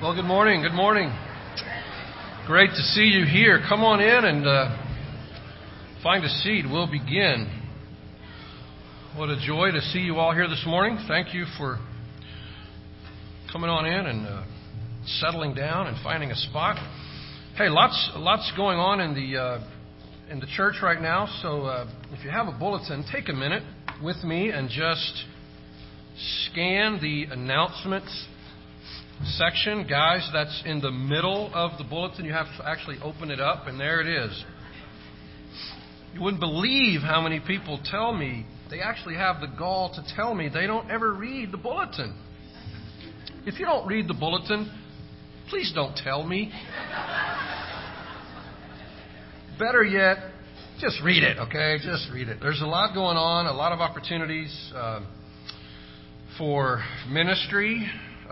Well, good morning. Good morning. Great to see you here. Come on in and find a seat. We'll begin. What a joy to see you all here this morning. Thank you for coming on in and settling down and finding a spot. Hey, lots going on in the church right now. So if you have a bulletin, take a minute with me and just scan the announcements section. Guys, that's in the middle of the bulletin. You have to actually open it up, and there it is. You wouldn't believe how many people tell me, they actually have the gall to tell me they don't ever read the bulletin. If you don't read the bulletin, please don't tell me. Better yet, just read it, okay? Just read it. There's a lot going on, a lot of opportunities for ministry,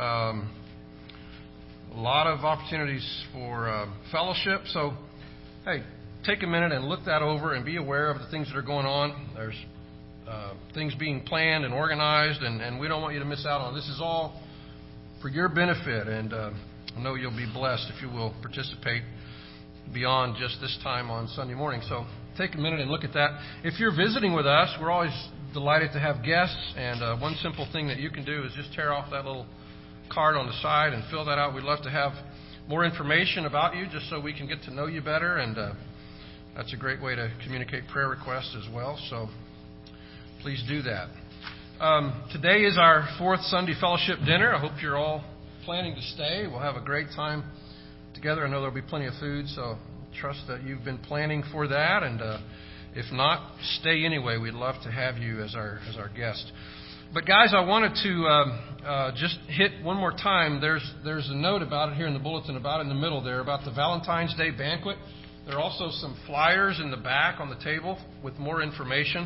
a lot of opportunities for fellowship. So, hey, take a minute and look that over and be aware of the things that are going on. There's things being planned and organized, and we don't want you to miss out on it. This is all for your benefit, and I know you'll be blessed if you will participate beyond just this time on Sunday morning. So take a minute and look at that. If you're visiting with us, we're always delighted to have guests, and one simple thing that you can do is just tear off that little card on the side and fill that out. We'd love to have more information about you just so we can get to know you better, and that's a great way to communicate prayer requests as well, so please do that. Today is our fourth Sunday fellowship dinner. I hope you're all planning to stay. We'll have a great time together. I know there'll be plenty of food, so trust that you've been planning for that, and if not, stay anyway. We'd love to have you as our guest. But guys, I wanted to just hit one more time. There's a note about it here in the bulletin, about in the middle there, about the Valentine's Day banquet. There are also some flyers in the back on the table with more information.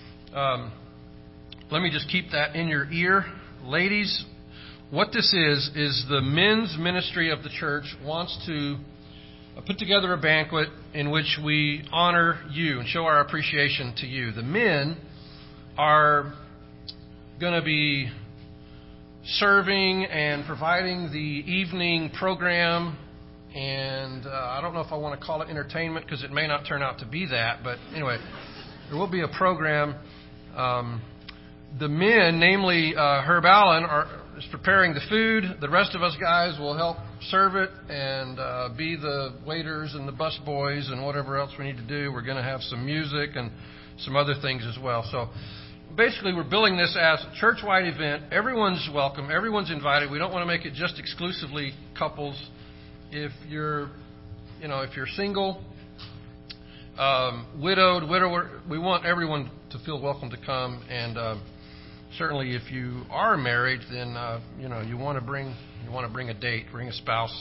Let me just keep that in your ear. Ladies, what this is the men's ministry of the church wants to put together a banquet in which we honor you and show our appreciation to you. The men are going to be serving and providing the evening program, and I don't know if I want to call it entertainment because it may not turn out to be that, but anyway, there will be a program. The men, namely Herb Allen, is preparing the food. The rest of us guys will help serve it and be the waiters and the bus boys and whatever else we need to do. We're going to have some music and some other things as well. So basically, we're billing this as a church-wide event. Everyone's welcome. Everyone's invited. We don't want to make it just exclusively couples. If you're single, widowed, widower, we want everyone to feel welcome to come. And certainly, if you are married, then you want to bring a date, bring a spouse,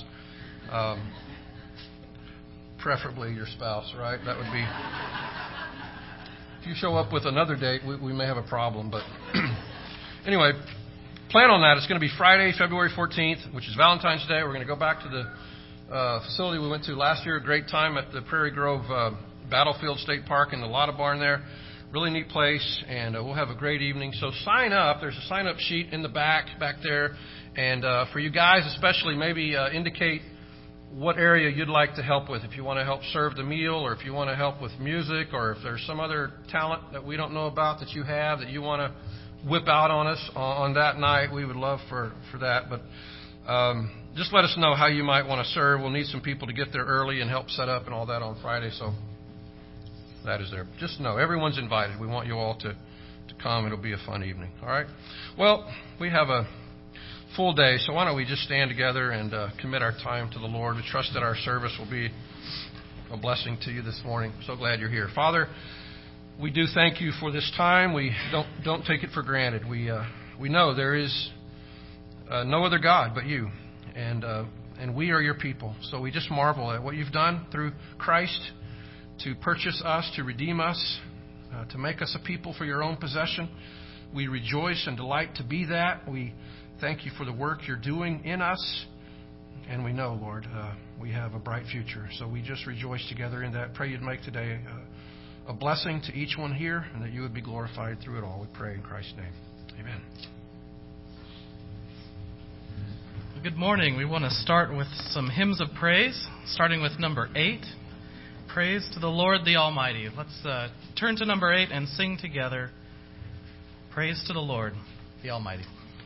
preferably your spouse, right? That would be. If you show up with another date, we may have a problem. But anyway, plan on that. It's going to be Friday, February 14th, which is Valentine's Day. We're going to go back to the facility we went to last year. A great time at the Prairie Grove Battlefield State Park in the Lotta Barn there. Really neat place, and we'll have a great evening. So sign up. There's a sign-up sheet in the back there. And for you guys especially, maybe indicate what area you'd like to help with. If you want to help serve the meal, or if you want to help with music, or if there's some other talent that we don't know about that you have that you want to whip out on us on that night, we would love for that. But just let us know how you might want to serve. We'll need some people to get there early and help set up and all that on Friday. So that is there. Just know everyone's invited. We want you all to come. It'll be a fun evening. All right. Well, we have a full day, so why don't we just stand together and commit our time to the Lord. We trust that our service will be a blessing to you this morning. So glad you're here. Father, we do thank you for this time. We don't take it for granted. We know there is no other God but you, and we are your people. So we just marvel at what you've done through Christ to purchase us, to redeem us, to make us a people for your own possession. We rejoice and delight to be that. We thank you for the work you're doing in us. And we know, Lord, we have a bright future. So we just rejoice together in that. Pray you'd make today a blessing to each one here, and that you would be glorified through it all. We pray in Christ's name. Amen. Good morning. We want to start with some hymns of praise, starting with number 8, Praise to the Lord the Almighty. Let's turn to number 8 and sing together, Praise to the Lord the Almighty.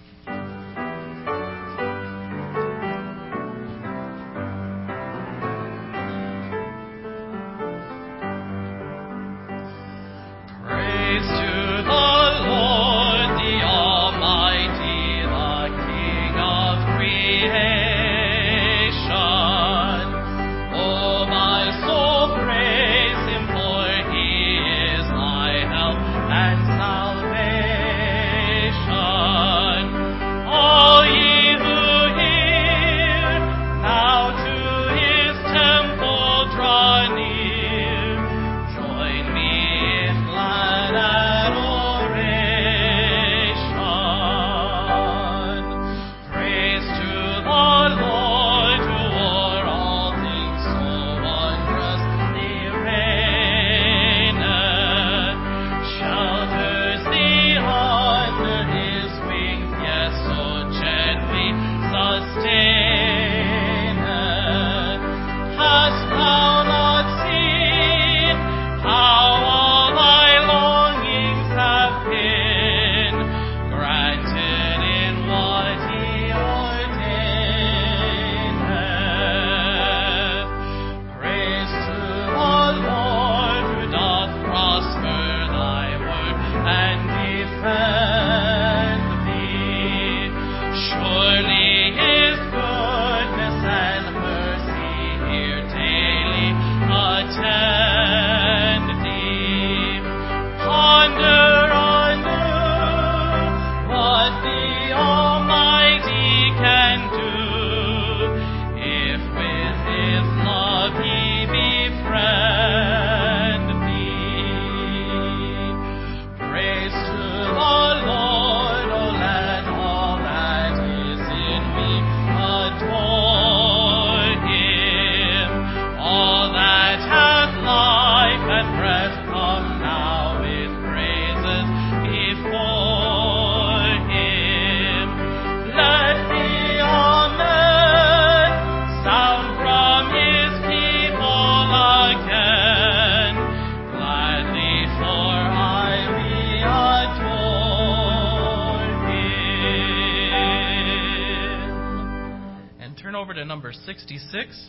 Number 66,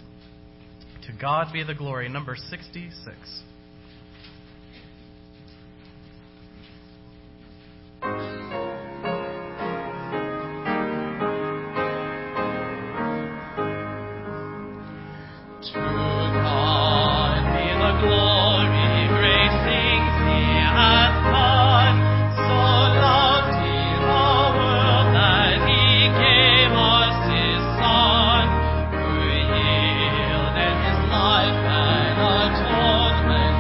To God Be the Glory, number 66. Life and atonement.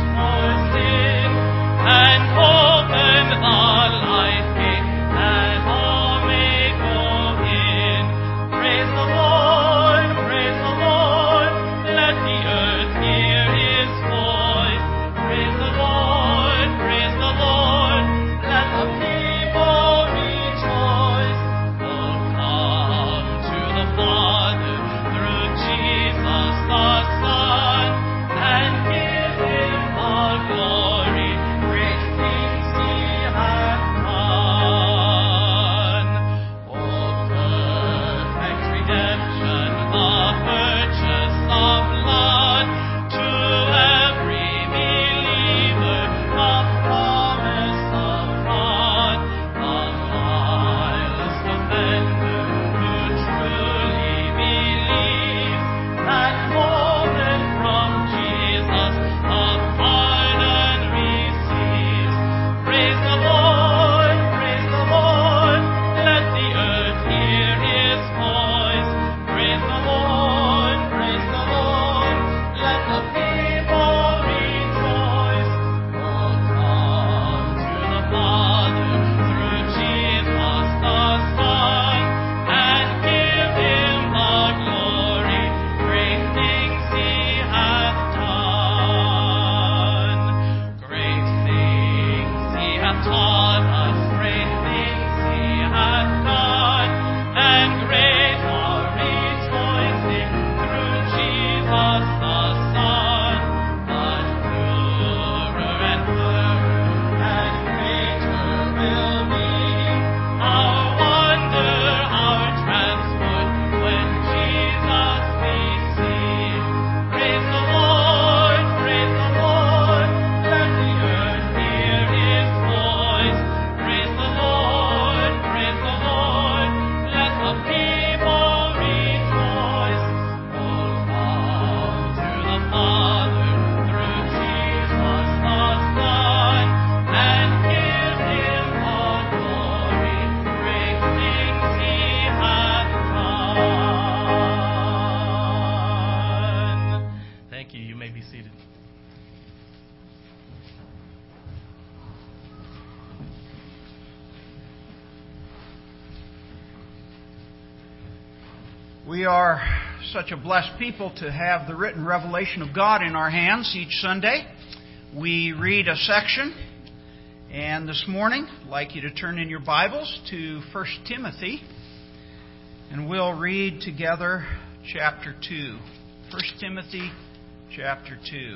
We are such a blessed people to have the written revelation of God in our hands each Sunday. We read a section, and this morning I'd like you to turn in your Bibles to 1 Timothy, and we'll read together chapter 2. 1 Timothy chapter 2.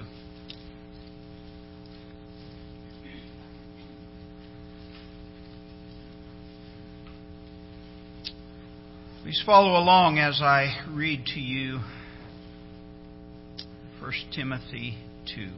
Please follow along as I read to you 1 Timothy 2.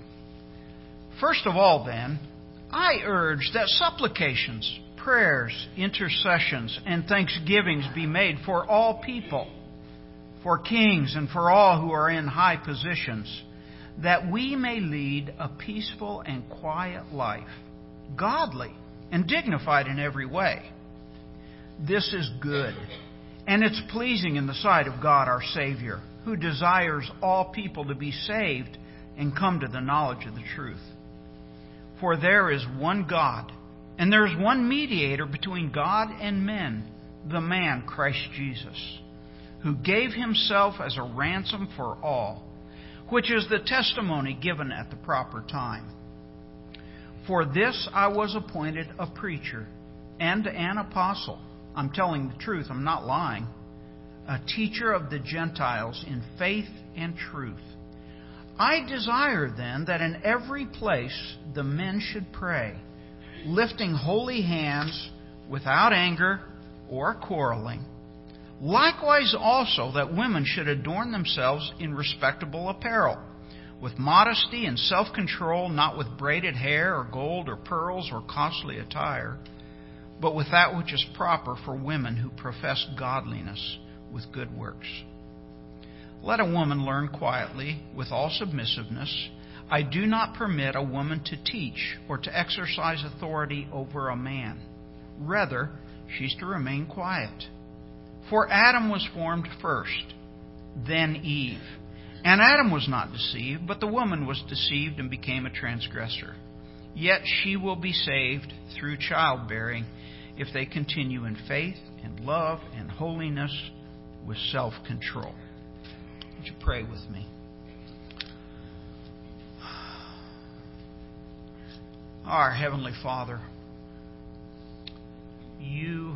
First of all, then, I urge that supplications, prayers, intercessions, and thanksgivings be made for all people, for kings and for all who are in high positions, that we may lead a peaceful and quiet life, godly and dignified in every way. This is good. And it's pleasing in the sight of God our Savior, who desires all people to be saved and come to the knowledge of the truth. For there is one God, and there is one mediator between God and men, the man Christ Jesus, who gave himself as a ransom for all, which is the testimony given at the proper time. For this I was appointed a preacher and an apostle. I'm telling the truth, I'm not lying. A teacher of the Gentiles in faith and truth. I desire then that in every place the men should pray, lifting holy hands without anger or quarreling. Likewise also that women should adorn themselves in respectable apparel, with modesty and self-control, not with braided hair or gold or pearls or costly attire, but with that which is proper for women who profess godliness with good works. Let a woman learn quietly, with all submissiveness. I do not permit a woman to teach or to exercise authority over a man. Rather, she's to remain quiet. For Adam was formed first, then Eve. And Adam was not deceived, but the woman was deceived and became a transgressor. Yet she will be saved through childbearing, if they continue in faith and love and holiness with self-control. Would you pray with me? Our Heavenly Father, you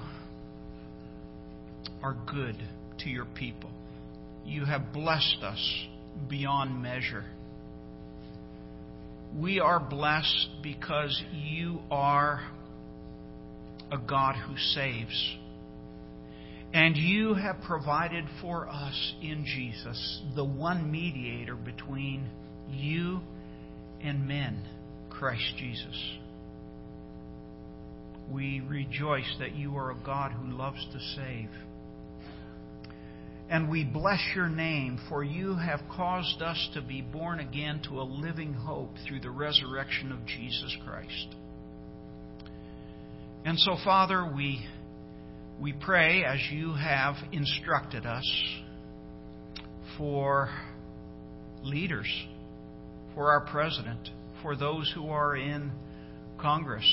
are good to your people. You have blessed us beyond measure. We are blessed because you are a God who saves. And you have provided for us in Jesus the one mediator between you and men, Christ Jesus. We rejoice that you are a God who loves to save. And we bless your name, for you have caused us to be born again to a living hope through the resurrection of Jesus Christ. And so, Father, we pray as you have instructed us for leaders, for our president, for those who are in Congress.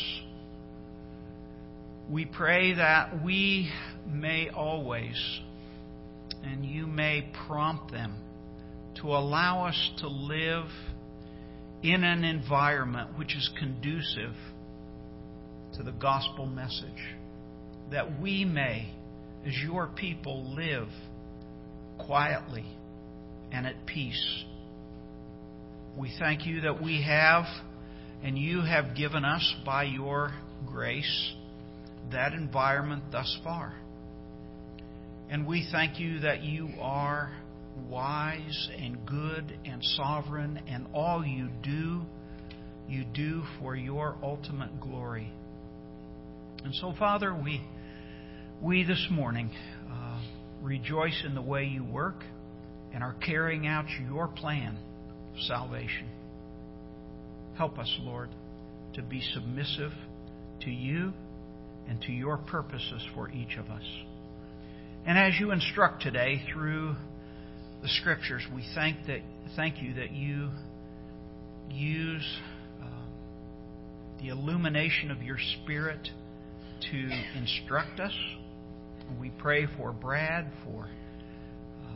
We pray that we may always, and you may prompt them to allow us to live in an environment which is conducive to the gospel message, that we may, as your people, live quietly and at peace. We thank you that we have, and you have given us by your grace, that environment thus far. And we thank you that you are wise and good and sovereign, and all you do for your ultimate glory. And so, Father, we this morning rejoice in the way you work and are carrying out your plan of salvation. Help us, Lord, to be submissive to you and to your purposes for each of us. And as you instruct today through the Scriptures, we thank you that you use the illumination of your Spirit to instruct us. We pray for Brad, for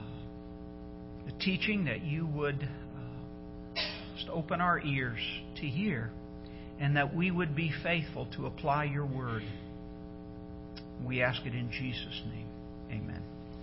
teaching, that you would just open our ears to hear, and that we would be faithful to apply your word. We ask it in Jesus' name. Amen.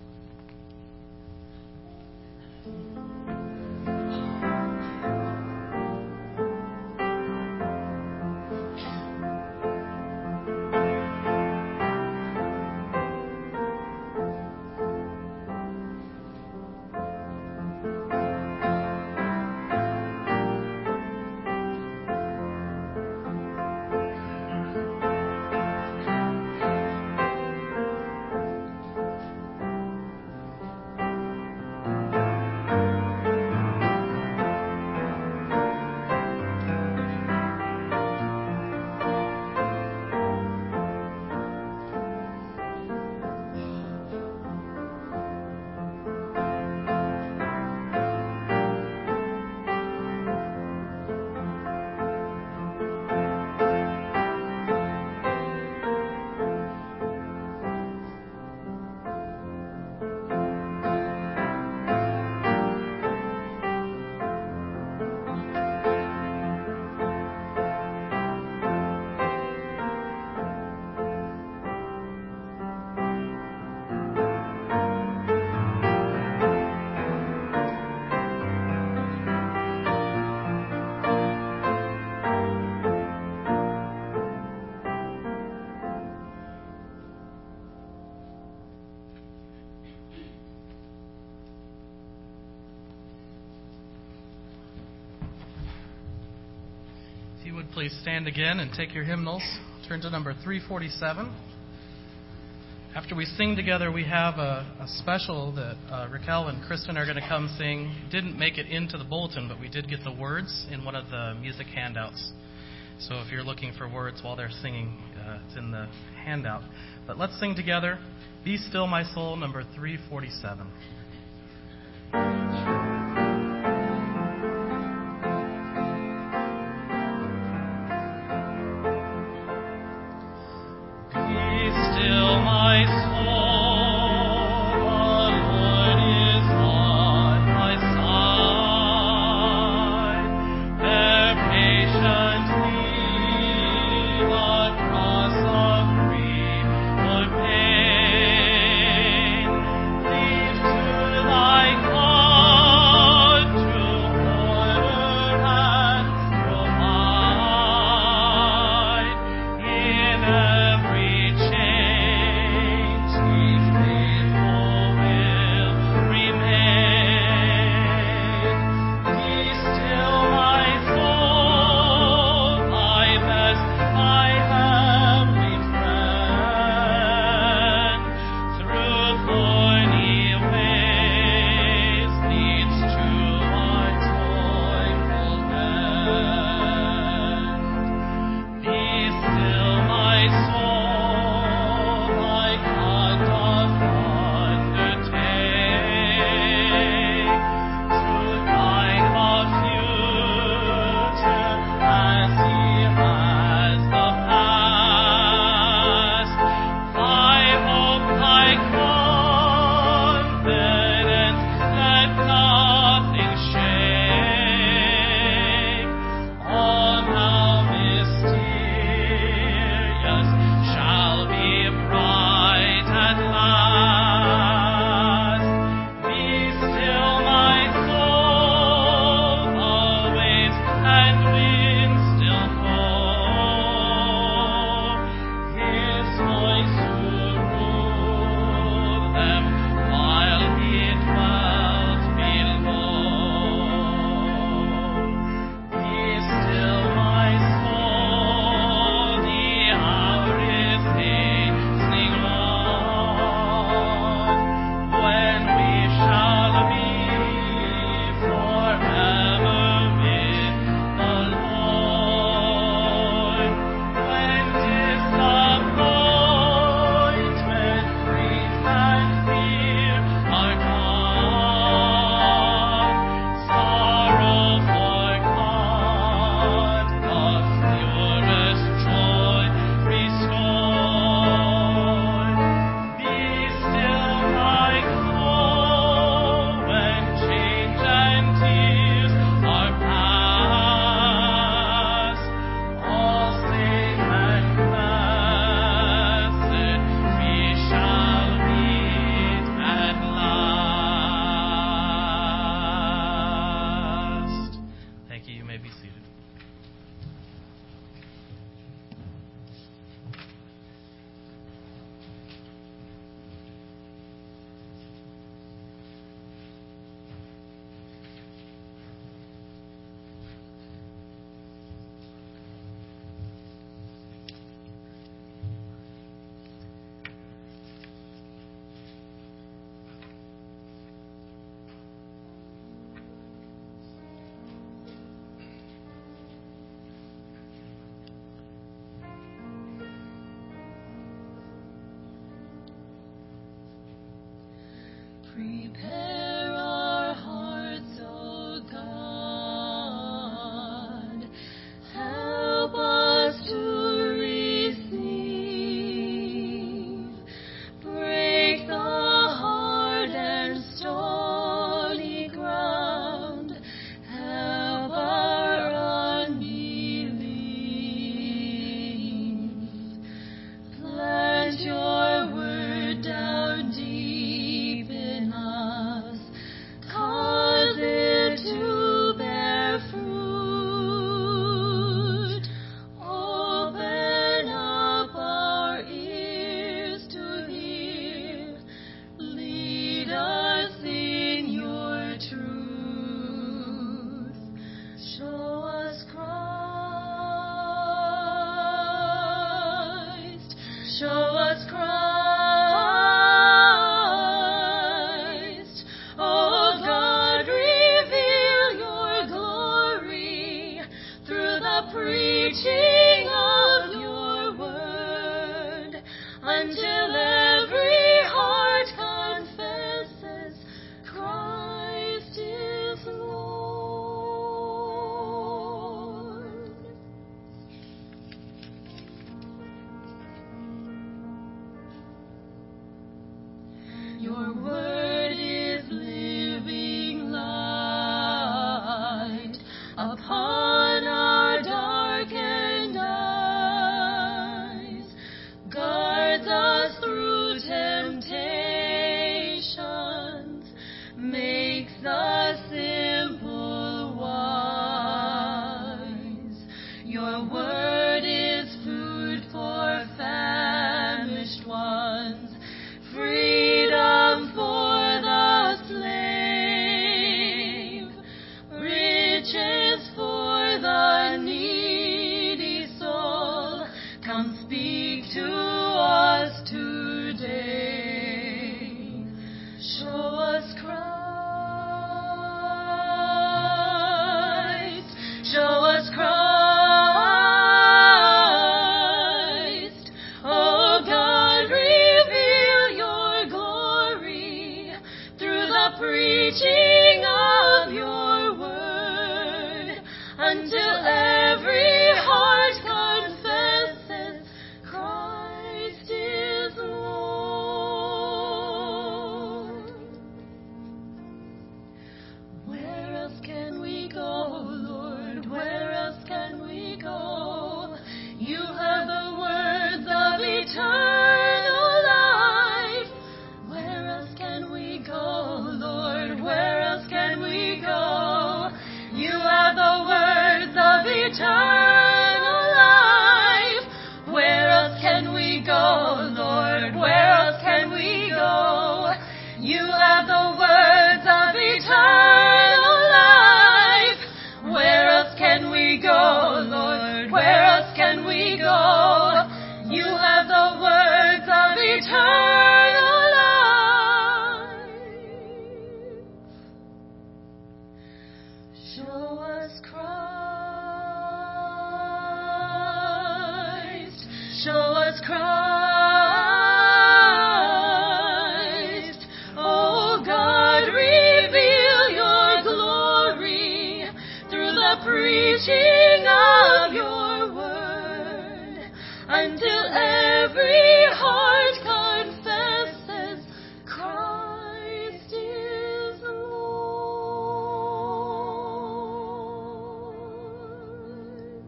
If you would please stand again and take your hymnals. Turn to number 347. After we sing together, we have a special that Raquel and Kristen are going to come sing. Didn't make it into the bulletin, but we did get the words in one of the music handouts. So if you're looking for words while they're singing, it's in the handout. But let's sing together, Be Still My Soul, number 347. Leave to the simple wise. Your word is food for famished ones, freedom for the slave, riches for the needy soul. Come speak to us today. Show us Christ. Show us Christ. Oh God, reveal your glory through the preaching of your word, until every heart confesses Christ is Lord. Where else can we go, Lord? Where else can we go? You have the words of eternal life. Where else can we go, Lord? Where else can we go? You have the words of eternal life. Where else can we go, Lord? Where else can we go? You have the words of eternal life. Where else can we go, Lord? Where else can we go? You have the words of eternal life. Show us Christ. Show us Christ. Oh God, reveal your glory through the preaching of your word, until every heart confesses Christ is Lord.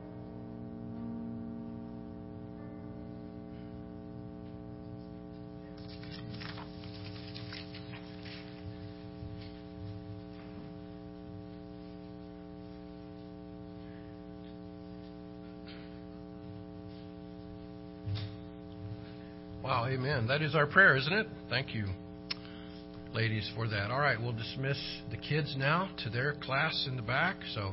Wow, amen. That is our prayer, isn't it? Thank you, ladies, for that. All right, we'll dismiss the kids now to their class in the back. So,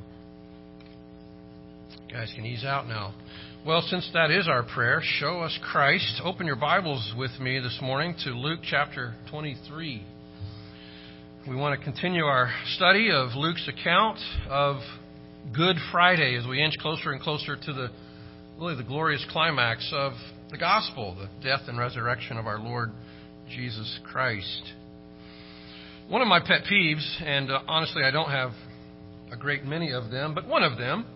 you guys can ease out now. Well, since that is our prayer, show us Christ. Open your Bibles with me this morning to Luke chapter 23. We want to continue our study of Luke's account of Good Friday as we inch closer and closer to the glorious climax of the gospel, the death and resurrection of our Lord Jesus Christ. One of my pet peeves, and honestly I don't have a great many of them, but one of them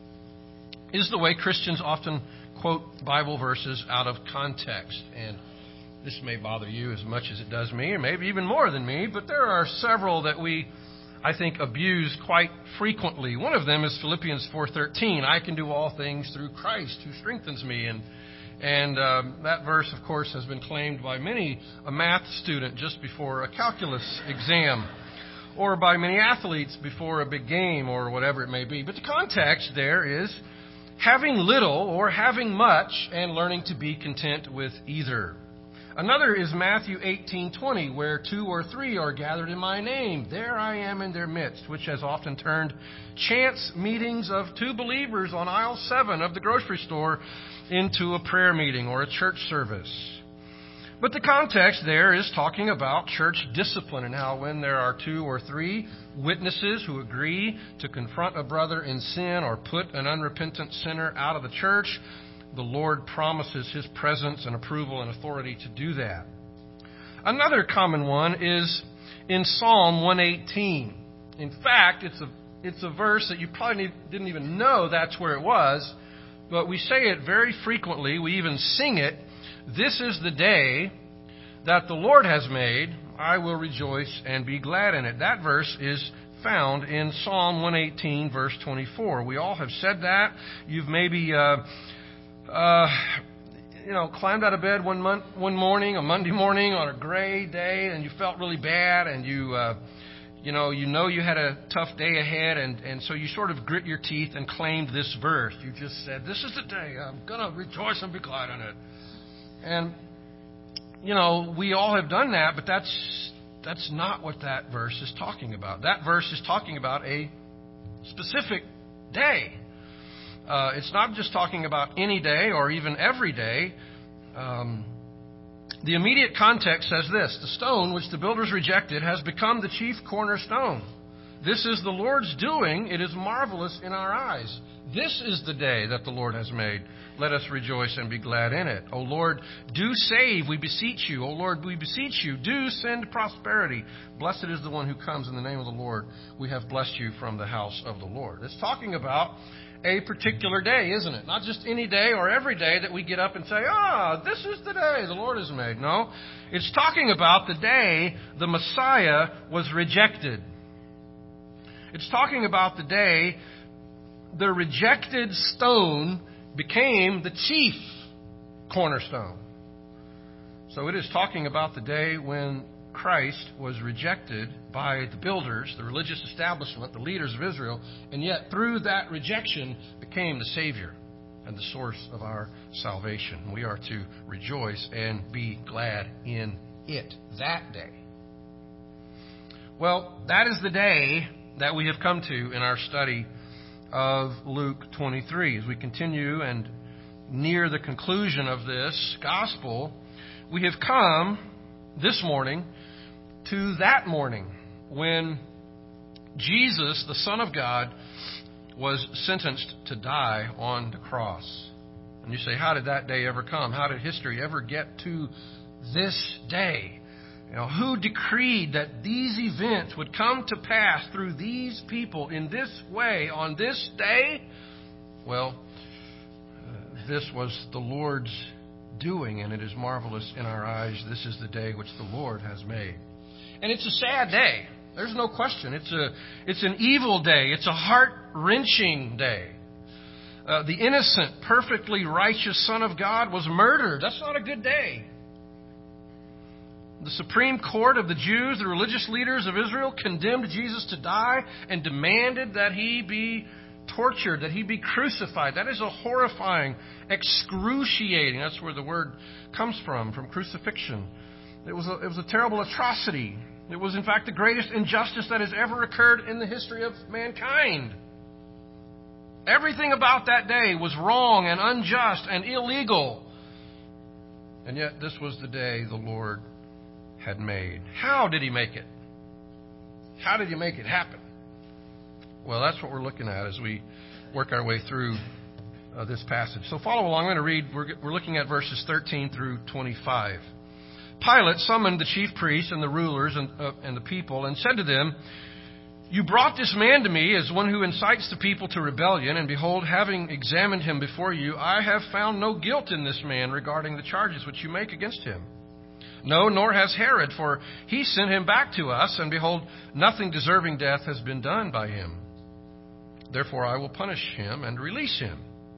is the way Christians often quote Bible verses out of context. And this may bother you as much as it does me, or maybe even more than me, but there are several that we, I think, abuse quite frequently. One of them is Philippians 4:13. I can do all things through Christ who strengthens me. And that verse, of course, has been claimed by many a math student just before a calculus exam, or by many athletes before a big game, or whatever it may be. But the context there is having little or having much and learning to be content with either. Another is Matthew 18:20, where 2 or 3 are gathered in my name, there I am in their midst, which has often turned chance meetings of 2 believers on aisle 7 of the grocery store into a prayer meeting or a church service. But the context there is talking about church discipline and how when there are 2 or 3 witnesses who agree to confront a brother in sin or put an unrepentant sinner out of the church, the Lord promises His presence and approval and authority to do that. Another common one is in Psalm 118. In fact, it's a verse that you probably didn't even know that's where it was, but we say it very frequently. We even sing it. This is the day that the Lord has made. I will rejoice and be glad in it. That verse is found in Psalm 118, verse 24. We all have said that. You've maybe climbed out of bed one morning, a Monday morning on a gray day, and you felt really bad, and you you had a tough day ahead, and so you sort of grit your teeth and claimed this verse. You just said, this is the day. I'm going to rejoice and be glad in it. And, we all have done that, but that's not what that verse is talking about. That verse is talking about a specific day. It's not just talking about any day or even every day. The immediate context says this: the stone which the builders rejected has become the chief cornerstone. This is the Lord's doing. It is marvelous in our eyes. This is the day that the Lord has made. Let us rejoice and be glad in it. O Lord, do save, we beseech you. O Lord, we beseech you, do send prosperity. Blessed is the one who comes in the name of the Lord. We have blessed you from the house of the Lord. It's talking about a particular day, isn't it? Not just any day or every day that we get up and say, this is the day the Lord has made. No, it's talking about the day the Messiah was rejected. It's talking about the day the rejected stone became the chief cornerstone. So it is talking about the day when Christ was rejected by the builders, the religious establishment, the leaders of Israel, and yet through that rejection became the Savior and the source of our salvation. We are to rejoice and be glad in it, that day. Well, that is the day that we have come to in our study of Luke 23. As we continue and near the conclusion of this gospel, we have come this morning to that morning when Jesus, the Son of God, was sentenced to die on the cross. And you say, how did that day ever come? How did history ever get to this day? Who decreed that these events would come to pass through these people in this way on this day? Well, this was the Lord's doing, and it is marvelous in our eyes. This is the day which the Lord has made. And it's a sad day. There's no question. It's an evil day. It's a heart-wrenching day. The innocent, perfectly righteous Son of God was murdered. That's not a good day. The Supreme Court of the Jews, the religious leaders of Israel, condemned Jesus to die and demanded that he be tortured, that he be crucified. That is a horrifying, excruciating, that's where the word comes from crucifixion. It was a terrible atrocity. It was, in fact, the greatest injustice that has ever occurred in the history of mankind. Everything about that day was wrong and unjust and illegal. And yet this was the day the Lord had made. How did he make it? How did he make it happen? Well, that's what we're looking at as we work our way through this passage. So follow along. I'm going to read. We're looking at verses 13 through 25. Pilate summoned the chief priests and the rulers and the people and said to them, "You brought this man to me as one who incites the people to rebellion, and behold, having examined him before you, I have found no guilt in this man regarding the charges which you make against him. No, nor has Herod, for he sent him back to us, and behold, nothing deserving death has been done by him. Therefore I will punish him and release him."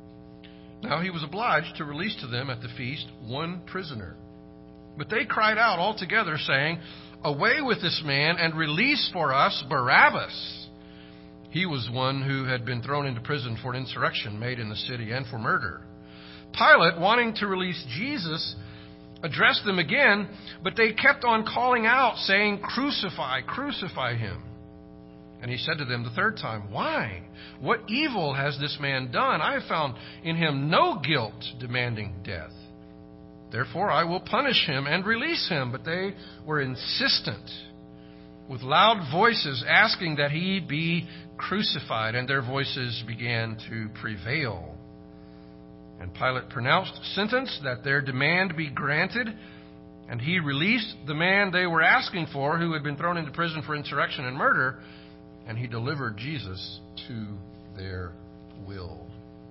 Now he was obliged to release to them at the feast one prisoner. But they cried out all together, saying, "Away with this man, and release for us Barabbas." He was one who had been thrown into prison for an insurrection made in the city and for murder. Pilate, wanting to release Jesus, addressed them again, but they kept on calling out, saying, "Crucify, crucify him." And he said to them the third time, "Why? What evil has this man done? I have found in him no guilt demanding death. Therefore I will punish him and release him." But they were insistent, with loud voices asking that he be crucified, and their voices began to prevail. And Pilate pronounced sentence that their demand be granted, and he released the man they were asking for, who had been thrown into prison for insurrection and murder, and he delivered Jesus to their will.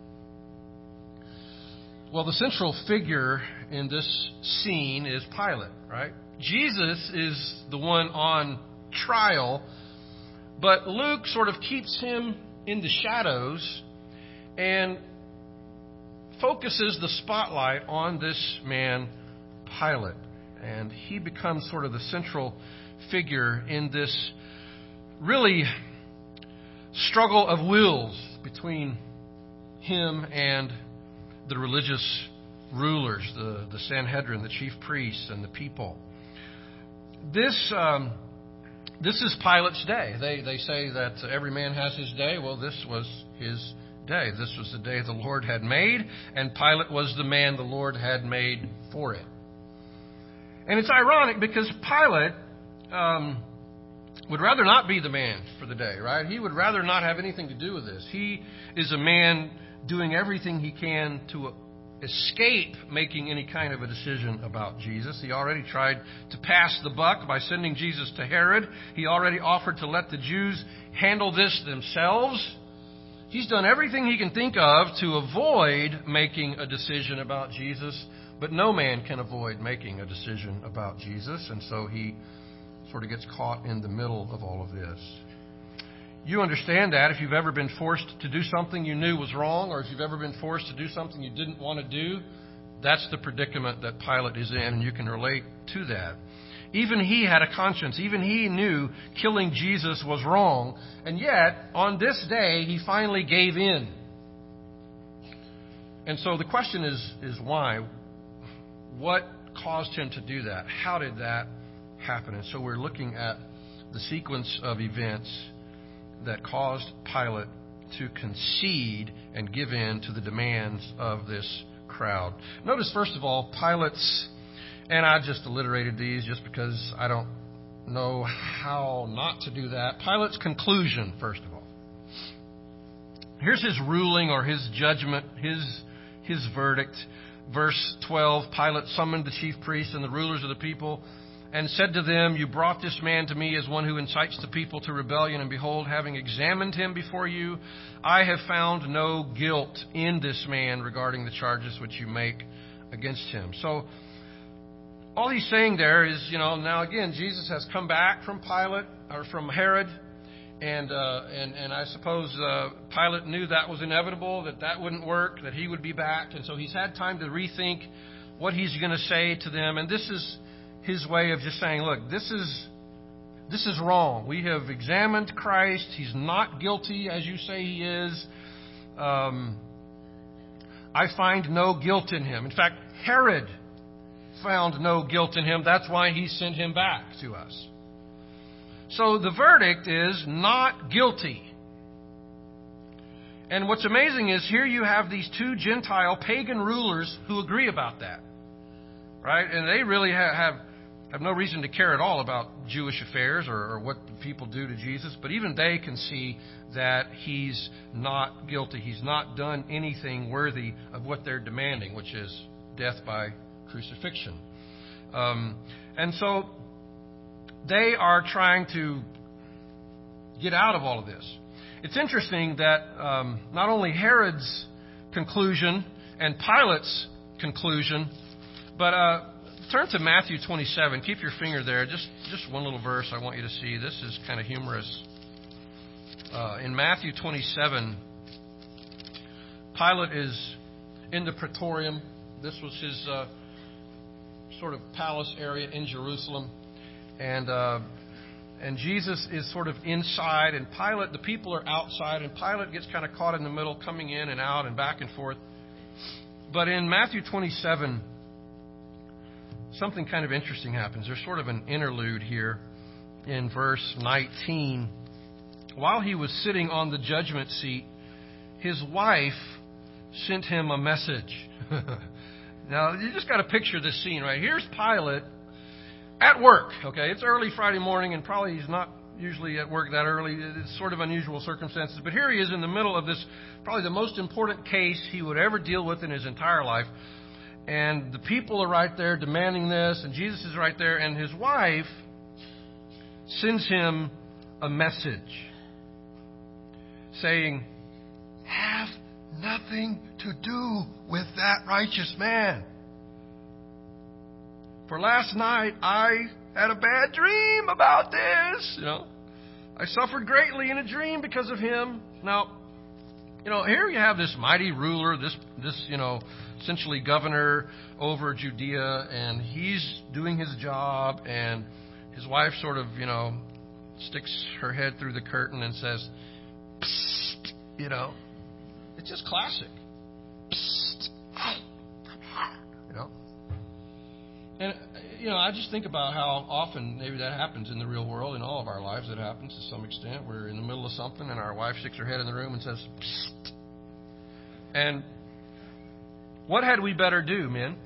Well, the central figure in this scene is Pilate, right? Jesus is the one on trial, but Luke sort of keeps him in the shadows and focuses the spotlight on this man, Pilate. And he becomes sort of the central figure in this really struggle of wills between him and the religious rulers, the Sanhedrin, the chief priests, and the people. This is Pilate's day. They say that every man has his day. Well, this was his day. This was the day the Lord had made, and Pilate was the man the Lord had made for it. And it's ironic because Pilate would rather not be the man for the day, right? He would rather not have anything to do with this. He is a man doing everything he can to escape making any kind of a decision about Jesus. He already tried to pass the buck by sending Jesus to Herod. He already offered to let the Jews handle this themselves. He's done everything he can think of to avoid making a decision about Jesus, but no man can avoid making a decision about Jesus, and so he sort of gets caught in the middle of all of this. You understand that if you've ever been forced to do something you knew was wrong, or if you've ever been forced to do something you didn't want to do, that's the predicament that Pilate is in, and you can relate to that. Even he had a conscience. Even he knew killing Jesus was wrong, and yet, on this day, he finally gave in. And so the question is why? What caused him to do that? How did that happen? And so we're looking at the sequence of events that caused Pilate to concede and give in to the demands of this crowd. Notice, first of all, Pilate's, and I just alliterated these just because I don't know how not to do that. Pilate's conclusion, first of all. Here's his ruling or his judgment, his verdict. Verse 12, Pilate summoned the chief priests and the rulers of the people and said to them, "You brought this man to me as one who incites the people to rebellion, and behold, having examined him before you, I have found no guilt in this man regarding the charges which you make against him." So all he's saying there is, now again, Jesus has come back from Pilate, or from Herod, and I suppose Pilate knew that was inevitable, that wouldn't work, that he would be back, and so he's had time to rethink what he's going to say to them, and this is his way of just saying, look, this is wrong. We have examined Christ. He's not guilty as you say he is. I find no guilt in him. In fact, Herod found no guilt in him. That's why he sent him back to us. So the verdict is not guilty. And what's amazing is here you have these two Gentile pagan rulers who agree about that. Right? And they really have no reason to care at all about Jewish affairs or what people do to Jesus. But even they can see that he's not guilty. He's not done anything worthy of what they're demanding, which is death by crucifixion. And so they are trying to get out of all of this. It's interesting that not only Herod's conclusion and Pilate's conclusion, but turn to Matthew 27. Keep your finger there. Just one little verse I want you to see. This is kind of humorous. In Matthew 27, Pilate is in the Praetorium. This was his sort of palace area in Jerusalem. And Jesus is sort of inside, and Pilate, the people are outside, and Pilate gets kind of caught in the middle, coming in and out and back and forth. But in Matthew 27, something kind of interesting happens. There's sort of an interlude here in verse 19. While he was sitting on the judgment seat, his wife sent him a message. Now, you just got to picture this scene, right? Here's Pilate at work, okay? It's early Friday morning, and probably he's not usually at work that early. It's sort of unusual circumstances. But here he is in the middle of this, probably the most important case he would ever deal with in his entire life. And the people are right there demanding this, and Jesus is right there, and his wife sends him a message saying, "Have nothing to do with that righteous man. For last night I had a bad dream about this. I suffered greatly in a dream because of him." Now, here you have this mighty ruler, this essentially governor over Judea, and he's doing his job, and his wife sort of, sticks her head through the curtain and says, "Psst," you know. It's just classic. Psst. Hey, come here. You know. And, you know, I just think about how often maybe that happens in the real world. In all of our lives, it happens to some extent. We're in the middle of something, and our wife sticks her head in the room and says, "Psst." And what had we better do, men?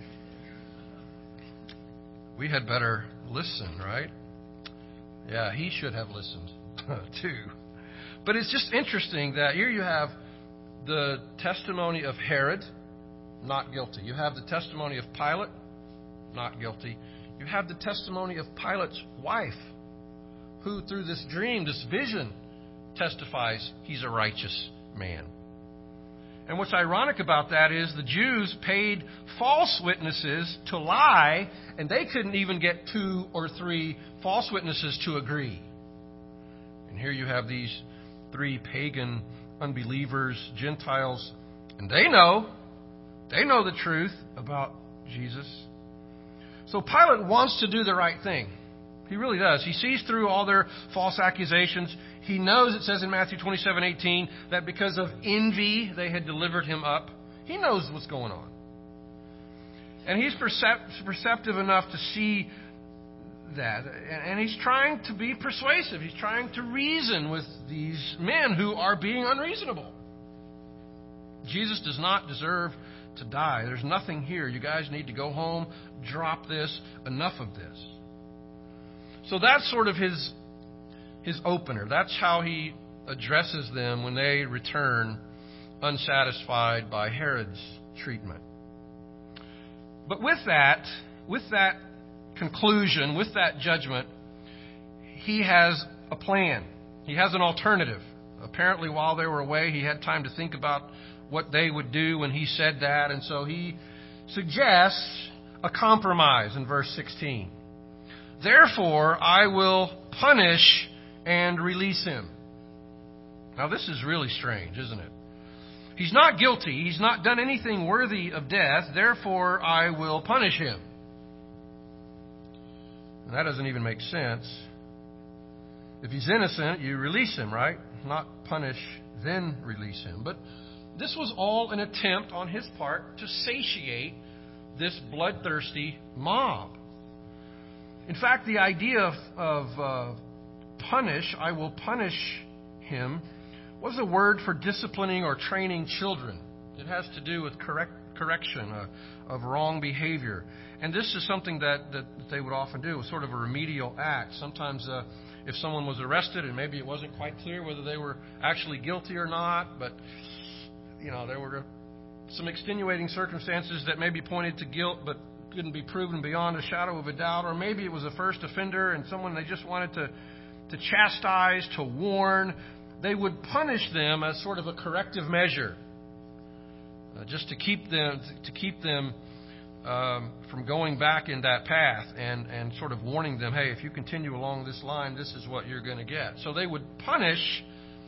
We had better listen, right? Yeah, he should have listened, too. But it's just interesting that here you have the testimony of Herod, not guilty. You have the testimony of Pilate, not guilty. You have the testimony of Pilate's wife, who through this dream, this vision, testifies he's a righteous man. And what's ironic about that is the Jews paid false witnesses to lie, and they couldn't even get 2 or 3 false witnesses to agree. And here you have these 3 pagan unbelievers, Gentiles, and they know the truth about Jesus. So Pilate wants to do the right thing. He really does. He sees through all their false accusations. He knows, it says in Matthew 27:18, that because of envy they had delivered him up. He knows what's going on. And he's perceptive enough to see that. And he's trying to be persuasive. He's trying to reason with these men who are being unreasonable. Jesus does not deserve to die. There's nothing here. You guys need to go home, drop this, enough of this. So that's sort of his opener. That's how he addresses them when they return unsatisfied by Herod's treatment. But with that conclusion, with that judgment, he has a plan. He has an alternative. Apparently, while they were away, he had time to think about what they would do when he said that. And so he suggests a compromise in verse 16. Therefore, I will punish and release him. Now, this is really strange, isn't it? He's not guilty. He's not done anything worthy of death. Therefore, I will punish him. And that doesn't even make sense. If he's innocent, you release him, right? Not punish, then release him. But this was all an attempt on his part to satiate this bloodthirsty mob. In fact, the idea of punish, I will punish him, was a word for disciplining or training children. It has to do with correction of wrong behavior. And this is something that they would often do, sort of a remedial act. Sometimes if someone was arrested and maybe it wasn't quite clear whether they were actually guilty or not, but there were some extenuating circumstances that maybe pointed to guilt but couldn't be proven beyond a shadow of a doubt, or maybe it was a first offender and someone they just wanted to chastise, to warn. They would punish them as sort of a corrective measure, just to keep them from going back in that path and sort of warning them, hey, if you continue along this line, this is what you're going to get. So they would punish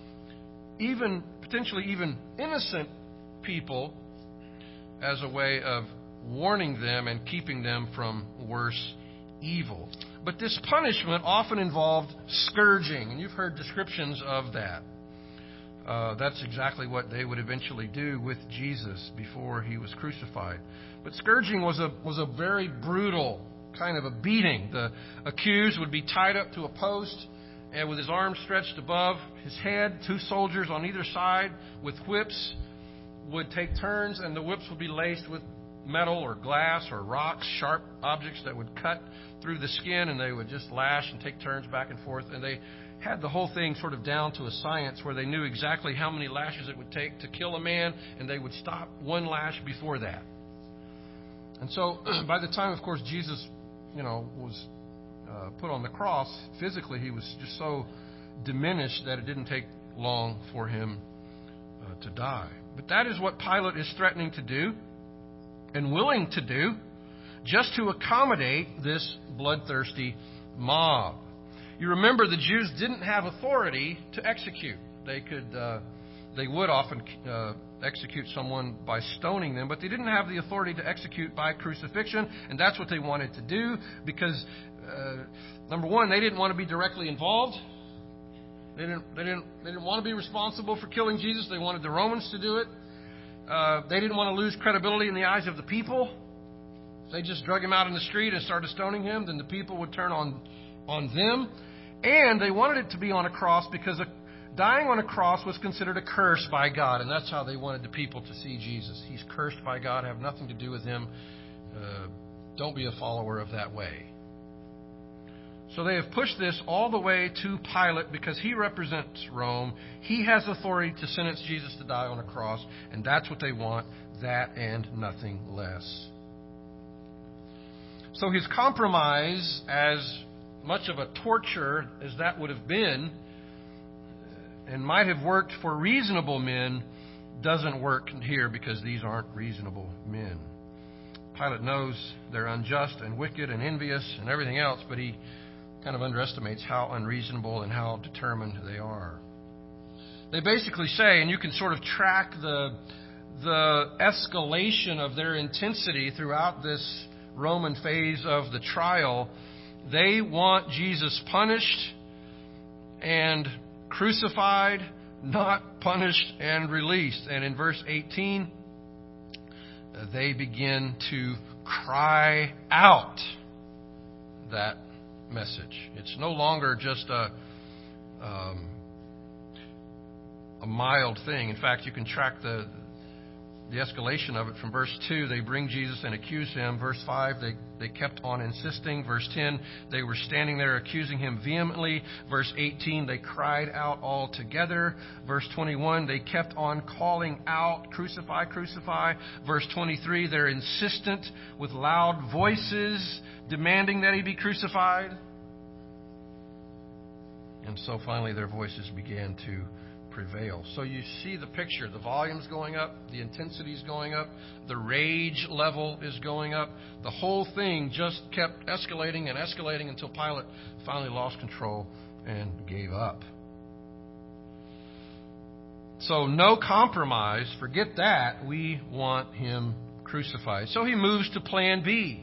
potentially even innocent people as a way of warning them and keeping them from worse evil. But this punishment often involved scourging, and you've heard descriptions of that. That's exactly what they would eventually do with Jesus before he was crucified. But scourging was a very brutal kind of a beating. The accused would be tied up to a post and with his arms stretched above his head. 2 soldiers on either side with whips would take turns, and the whips would be laced with metal or glass or rocks, sharp objects that would cut through the skin, and they would just lash and take turns back and forth. And they had the whole thing sort of down to a science where they knew exactly how many lashes it would take to kill a man, and they would stop 1 lash before that. And so by the time, of course, Jesus, was put on the cross, physically he was just so diminished that it didn't take long for him to die. But that is what Pilate is threatening to do and willing to do just to accommodate this bloodthirsty mob. You remember the Jews didn't have authority to execute. They would often execute someone by stoning them, but they didn't have the authority to execute by crucifixion, and that's what they wanted to do because, number one, they didn't want to be directly involved They didn't want to be responsible for killing Jesus. They wanted the Romans to do it. They didn't want to lose credibility in the eyes of the people. If they just drug him out in the street and started stoning him, then the people would turn on them. And they wanted it to be on a cross because dying on a cross was considered a curse by God. And that's how they wanted the people to see Jesus. He's cursed by God. Have nothing to do with him. Don't be a follower of that way. So they have pushed this all the way to Pilate because he represents Rome. He has authority to sentence Jesus to die on a cross, and that's what they want, that and nothing less. So his compromise, as much of a torture as that would have been, and might have worked for reasonable men, doesn't work here because these aren't reasonable men. Pilate knows they're unjust and wicked and envious and everything else, but he kind of underestimates how unreasonable and how determined they are. They basically say, and you can sort of track the escalation of their intensity throughout this Roman phase of the trial. They want Jesus punished and crucified, not punished and released. And in verse 18, they begin to cry out that message. It's no longer just a mild thing. In fact, you can track the escalation of it from verse 2. They bring Jesus and accuse him. Verse 5, they kept on insisting. Verse 10, they were standing there accusing him vehemently. Verse 18, they cried out all together. Verse 21, they kept on calling out, crucify, crucify. Verse 23, they're insistent with loud voices, demanding that he be crucified. And so finally their voices began to prevail. So you see the picture. The volume's going up, the intensity's going up, the rage level is going up. The whole thing just kept escalating and escalating until Pilate finally lost control and gave up. So no compromise. Forget that. We want him crucified. So he moves to plan B.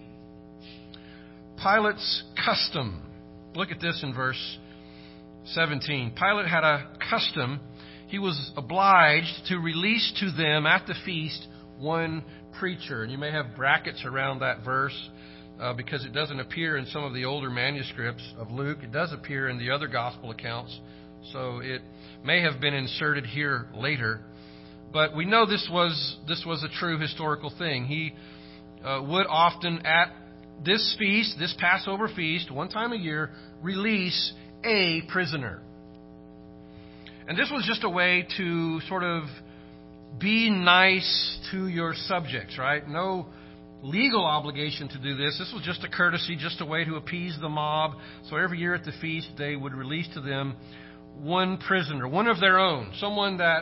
Pilate's custom. Look at this in verse 17. Pilate had a custom. He was obliged to release to them at the feast one preacher. And you may have brackets around that verse because it doesn't appear in some of the older manuscripts of Luke. It does appear in the other gospel accounts. So it may have been inserted here later. But we know this was a true historical thing. He would often at this feast, this Passover feast, one time a year, release a prisoner. And this was just a way to sort of be nice to your subjects, right? No legal obligation to do this. This was just a courtesy, just a way to appease the mob. So every year at the feast, they would release to them one prisoner, one of their own, someone that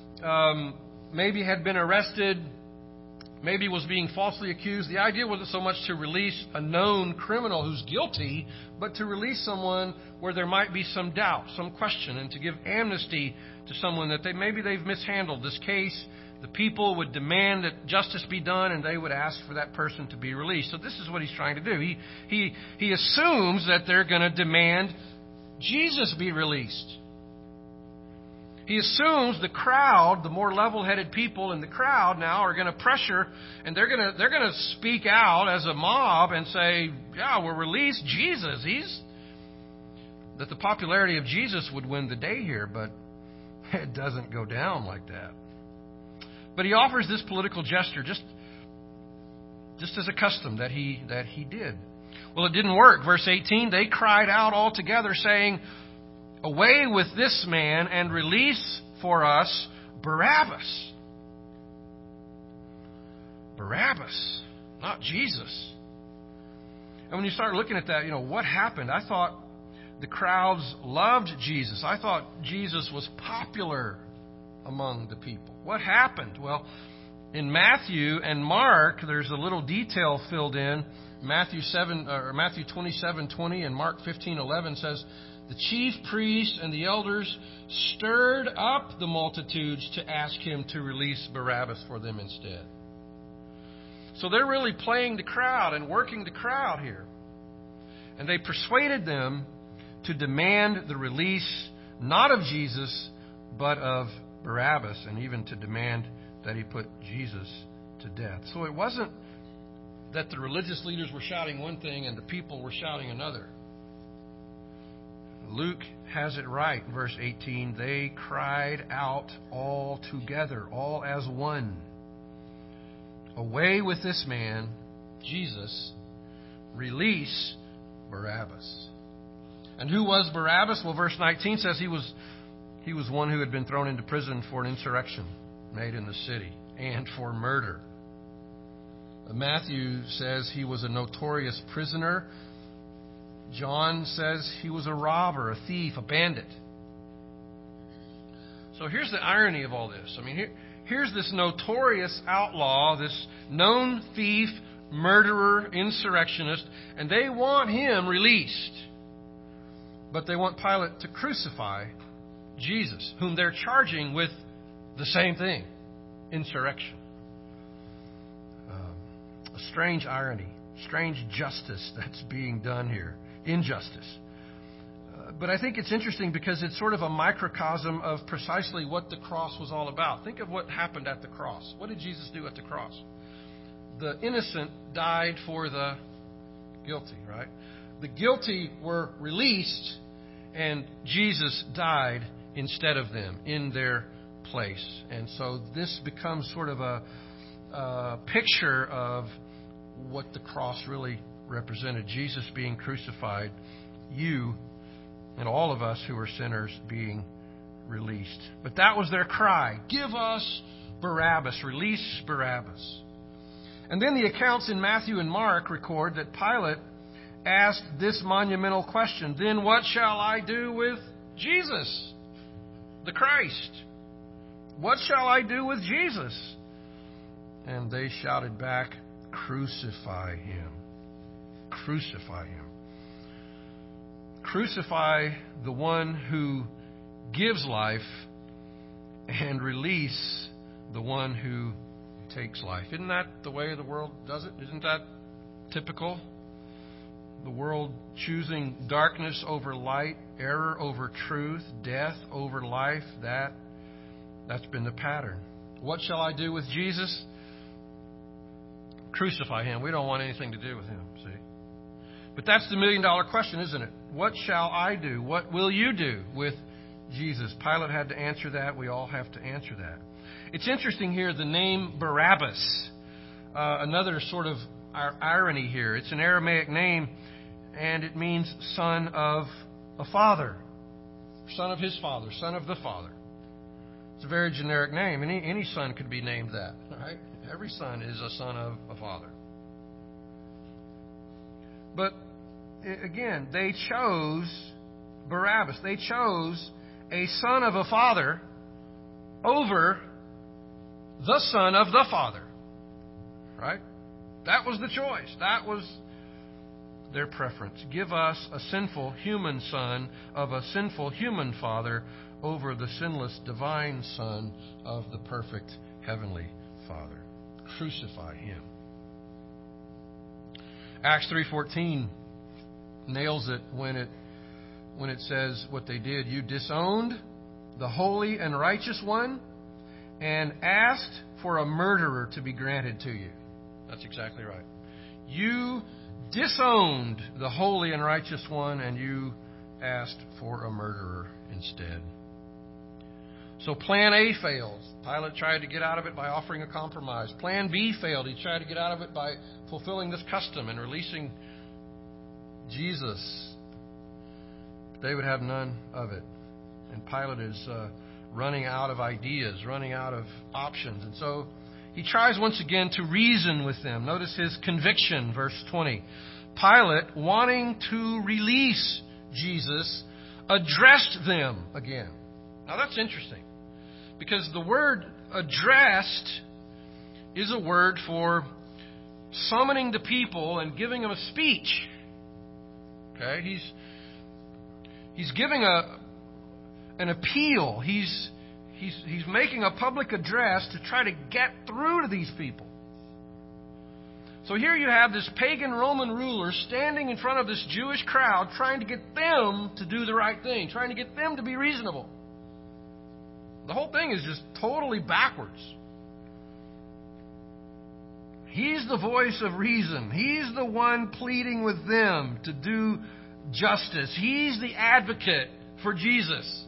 maybe had been arrested, maybe was being falsely accused. The idea wasn't so much to release a known criminal who's guilty, but to release someone where there might be some doubt, some question, and to give amnesty to someone that they've mishandled this case. The people would demand that justice be done, and they would ask for that person to be released. So this is what he's trying to do. He assumes that they're going to demand Jesus be released. He assumes the crowd, the more level-headed people in the crowd now, are going to pressure, and they're going to speak out as a mob and say, "Yeah, we'll release Jesus." That the popularity of Jesus would win the day here, but it doesn't go down like that. But he offers this political gesture just as a custom that he did. Well, it didn't work. Verse 18, they cried out all together, saying, "Away with this man and release for us Barabbas." Barabbas, not Jesus. And when you start looking at that, what happened? I thought the crowds loved Jesus. I thought Jesus was popular among the people. What happened? Well, in Matthew and Mark, there's a little detail filled in. Matthew 27:20 and Mark 15:11 says, "The chief priests and the elders stirred up the multitudes to ask him to release Barabbas for them instead." So they're really playing the crowd and working the crowd here. And they persuaded them to demand the release not of Jesus, but of Barabbas, and even to demand that he put Jesus to death. So it wasn't that the religious leaders were shouting one thing and the people were shouting another. Luke has it right, verse 18. They cried out all together, all as one. Away with this man, Jesus, release Barabbas. And who was Barabbas? Well, verse 19 says he was one who had been thrown into prison for an insurrection made in the city and for murder. Matthew says he was a notorious prisoner. John says he was a robber, a thief, a bandit. So here's the irony of all this. I mean, here's this notorious outlaw, this known thief, murderer, insurrectionist, and they want him released. But they want Pilate to crucify Jesus, whom they're charging with the same thing, insurrection. A strange irony, strange justice that's being done here. Injustice. But I think it's interesting because it's sort of a microcosm of precisely what the cross was all about. Think of what happened at the cross. What did Jesus do at the cross? The innocent died for the guilty, right? The guilty were released, and Jesus died instead of them in their place. And so this becomes sort of a picture of what the cross really represented. Jesus being crucified, you and all of us who are sinners being released. But that was their cry. Give us Barabbas. Release Barabbas. And then the accounts in Matthew and Mark record that Pilate asked this monumental question: then what shall I do with Jesus, the Christ? What shall I do with Jesus? And they shouted back, crucify him. Crucify him. Crucify the one who gives life and release the one who takes life. Isn't that the way the world does it? Isn't that typical? The world choosing darkness over light, error over truth, death over life. That's been the pattern. What shall I do with Jesus? Crucify him. We don't want anything to do with him, see? But that's the million-dollar question, isn't it? What shall I do? What will you do with Jesus? Pilate had to answer that. We all have to answer that. It's interesting here, the name Barabbas. Another sort of irony here. It's an Aramaic name, and it means son of a father. Son of his father. Son of the father. It's a very generic name. Any son could be named that, right? Every son is a son of a father. But again, they chose Barabbas. They chose a son of a father over the son of the father. Right? That was the choice. That was their preference. Give us a sinful human son of a sinful human father over the sinless divine Son of the perfect heavenly Father. Crucify him. Acts 3:14 nails it when it says what they did. You disowned the holy and righteous one and asked for a murderer to be granted to you. That's exactly right. You disowned the holy and righteous one and you asked for a murderer instead. So plan A failed. Pilate tried to get out of it by offering a compromise. Plan B failed. He tried to get out of it by fulfilling this custom and releasing Jesus. But they would have none of it. And Pilate is running out of ideas, running out of options. And so he tries once again to reason with them. Notice his conviction, verse 20. Pilate, wanting to release Jesus, addressed them again. Now that's interesting, because the word addressed is a word for summoning the people and giving them a speech. Okay, he's giving an appeal. He's making a public address to try to get through to these people. So here you have this pagan Roman ruler standing in front of this Jewish crowd trying to get them to do the right thing, trying to get them to be reasonable. The whole thing is just totally backwards. He's the voice of reason. He's the one pleading with them to do justice. He's the advocate for Jesus.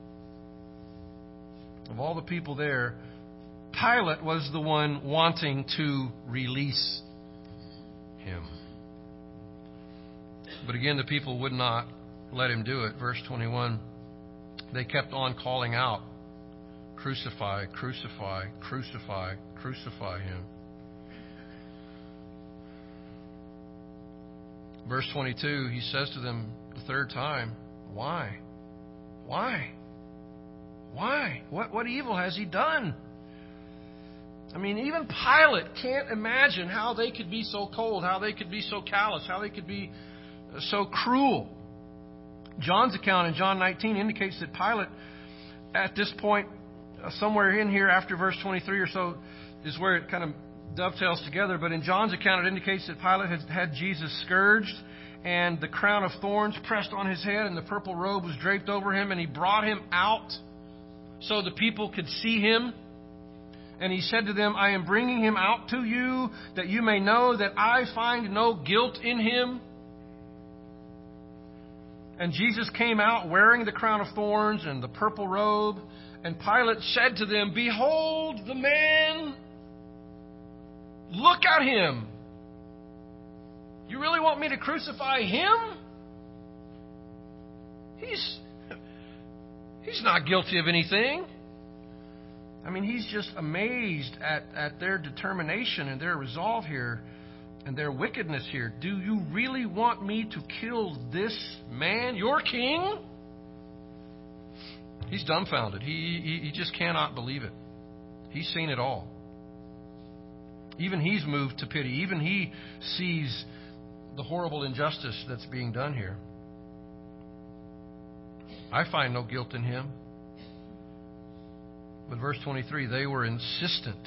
Of all the people there, Pilate was the one wanting to release him. But again, the people would not let him do it. Verse 21, they kept on calling out, "Crucify, crucify, crucify, crucify him." Verse 22, he says to them the third time, "Why? Why? Why? What evil has he done?" I mean, even Pilate can't imagine how they could be so cold, how they could be so callous, how they could be so cruel. John's account in John 19 indicates that Pilate, at this point, somewhere in here after verse 23 or so, is where it kind of dovetails together. But in John's account, it indicates that Pilate had Jesus scourged and the crown of thorns pressed on his head and the purple robe was draped over him, and he brought him out so the people could see him. And he said to them, "I am bringing him out to you that you may know that I find no guilt in him." And Jesus came out wearing the crown of thorns and the purple robe. And Pilate said to them, "Behold the man. Look at him. You really want me to crucify him? He's not guilty of anything." I mean, he's just amazed at their determination and their resolve here and their wickedness here. "Do you really want me to kill this man, your king?" He's dumbfounded. He just cannot believe it. He's seen it all. Even he's moved to pity. Even he sees the horrible injustice that's being done here. "I find no guilt in him." But verse 23, they were insistent,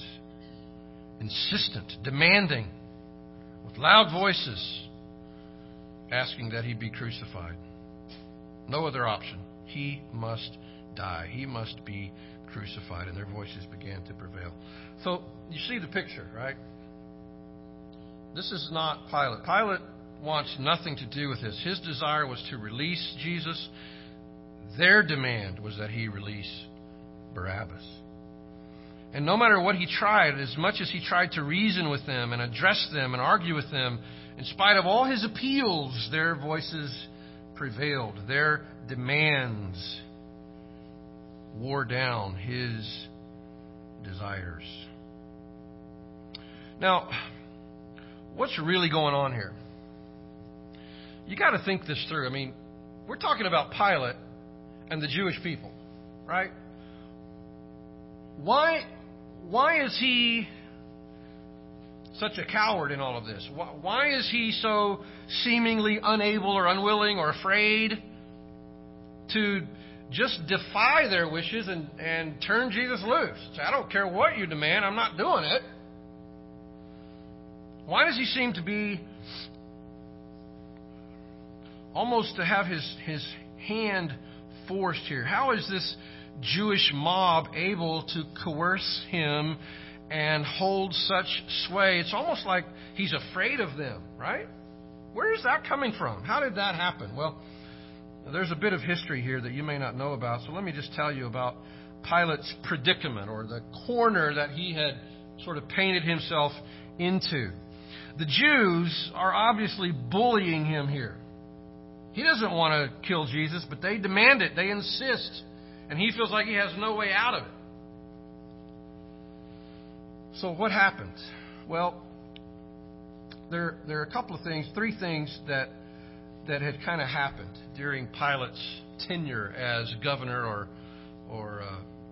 demanding, with loud voices, asking that he be crucified. No other option. He must die. He must be crucified. And their voices began to prevail. So you see the picture, right? This is not Pilate. Pilate wants nothing to do with this. His desire was to release Jesus. Their demand was that he release Barabbas. And no matter what he tried, as much as he tried to reason with them and address them and argue with them, in spite of all his appeals, their voices prevailed. Their demands wore down his desires. Now, what's really going on here? You got to think this through. I mean, we're talking about Pilate and the Jewish people, right? Why is he such a coward in all of this? Why is he so seemingly unable or unwilling or afraid to just defy their wishes and turn Jesus loose? Say, "I don't care what you demand, I'm not doing it." Why does he seem to be almost to have his hand forced here? How is this Jewish mob able to coerce him and hold such sway? It's almost like he's afraid of them, right? Where is that coming from? How did that happen? Well, there's a bit of history here that you may not know about, so let me just tell you about Pilate's predicament, or the corner that he had sort of painted himself into. The Jews are obviously bullying him here. He doesn't want to kill Jesus, but they demand it. They insist. And he feels like he has no way out of it. So what happened? Well, there are a couple of things, three things that had kind of happened during Pilate's tenure as governor or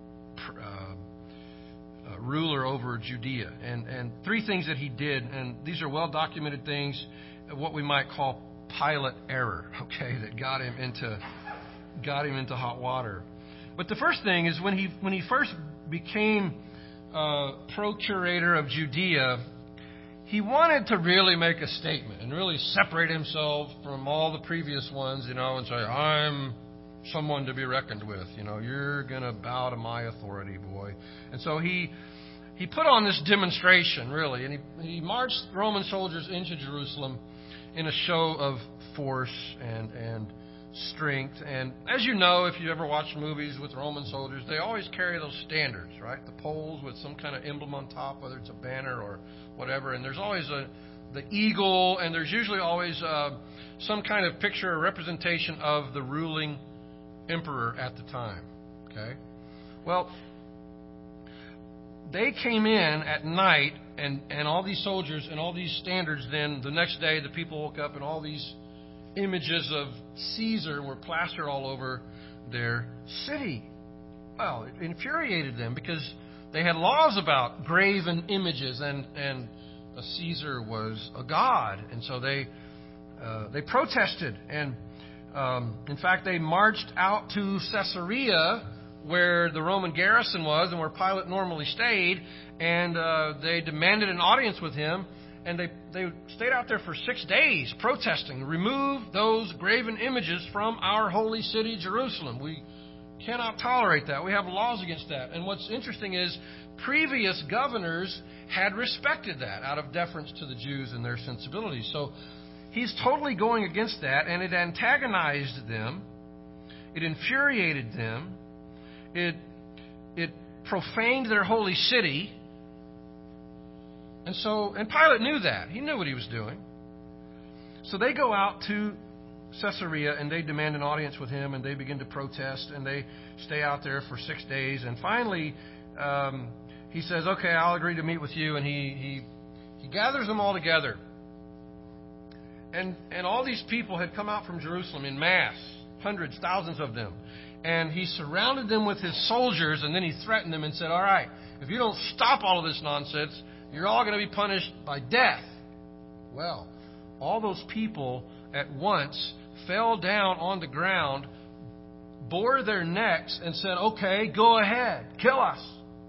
ruler over Judea. And three things that he did, and these are well-documented things, what we might call Pilate error, okay, that got him into hot water. But the first thing is when he first became procurator of Judea, he wanted to really make a statement and really separate himself from all the previous ones, and say, I'm someone to be reckoned with. You're going to bow to my authority, boy. And so he put on this demonstration, really, and he marched Roman soldiers into Jerusalem in a show of force and strength. And as you know, if you ever watch movies with Roman soldiers, they always carry those standards, right? The poles with some kind of emblem on top, whether it's a banner or whatever. And there's always the eagle, and there's usually always some kind of picture or representation of the ruling emperor at the time. Okay? Well, they came in at night, and all these soldiers and all these standards, then the next day the people woke up and all these images of Caesar were plastered all over their city. Well, it infuriated them because they had laws about graven images, and Caesar was a god, and so they protested. And in fact, they marched out to Caesarea, where the Roman garrison was and where Pilate normally stayed, and they demanded an audience with him. And they stayed out there for 6 days protesting. Remove those graven images from our holy city, Jerusalem. We cannot tolerate that. We have laws against that. And what's interesting is previous governors had respected that out of deference to the Jews and their sensibilities. So he's totally going against that, and it antagonized them. It infuriated them. It profaned their holy city. And Pilate knew that. He knew what he was doing. So they go out to Caesarea and they demand an audience with him, and they begin to protest, and they stay out there for 6 days. And finally, he says, okay, I'll agree to meet with you. And he gathers them all together. And all these people had come out from Jerusalem in mass, hundreds, thousands of them. And he surrounded them with his soldiers, and then he threatened them and said, all right, if you don't stop all of this nonsense, you're all going to be punished by death. Well, all those people at once fell down on the ground, bore their necks, and said, okay, go ahead, kill us.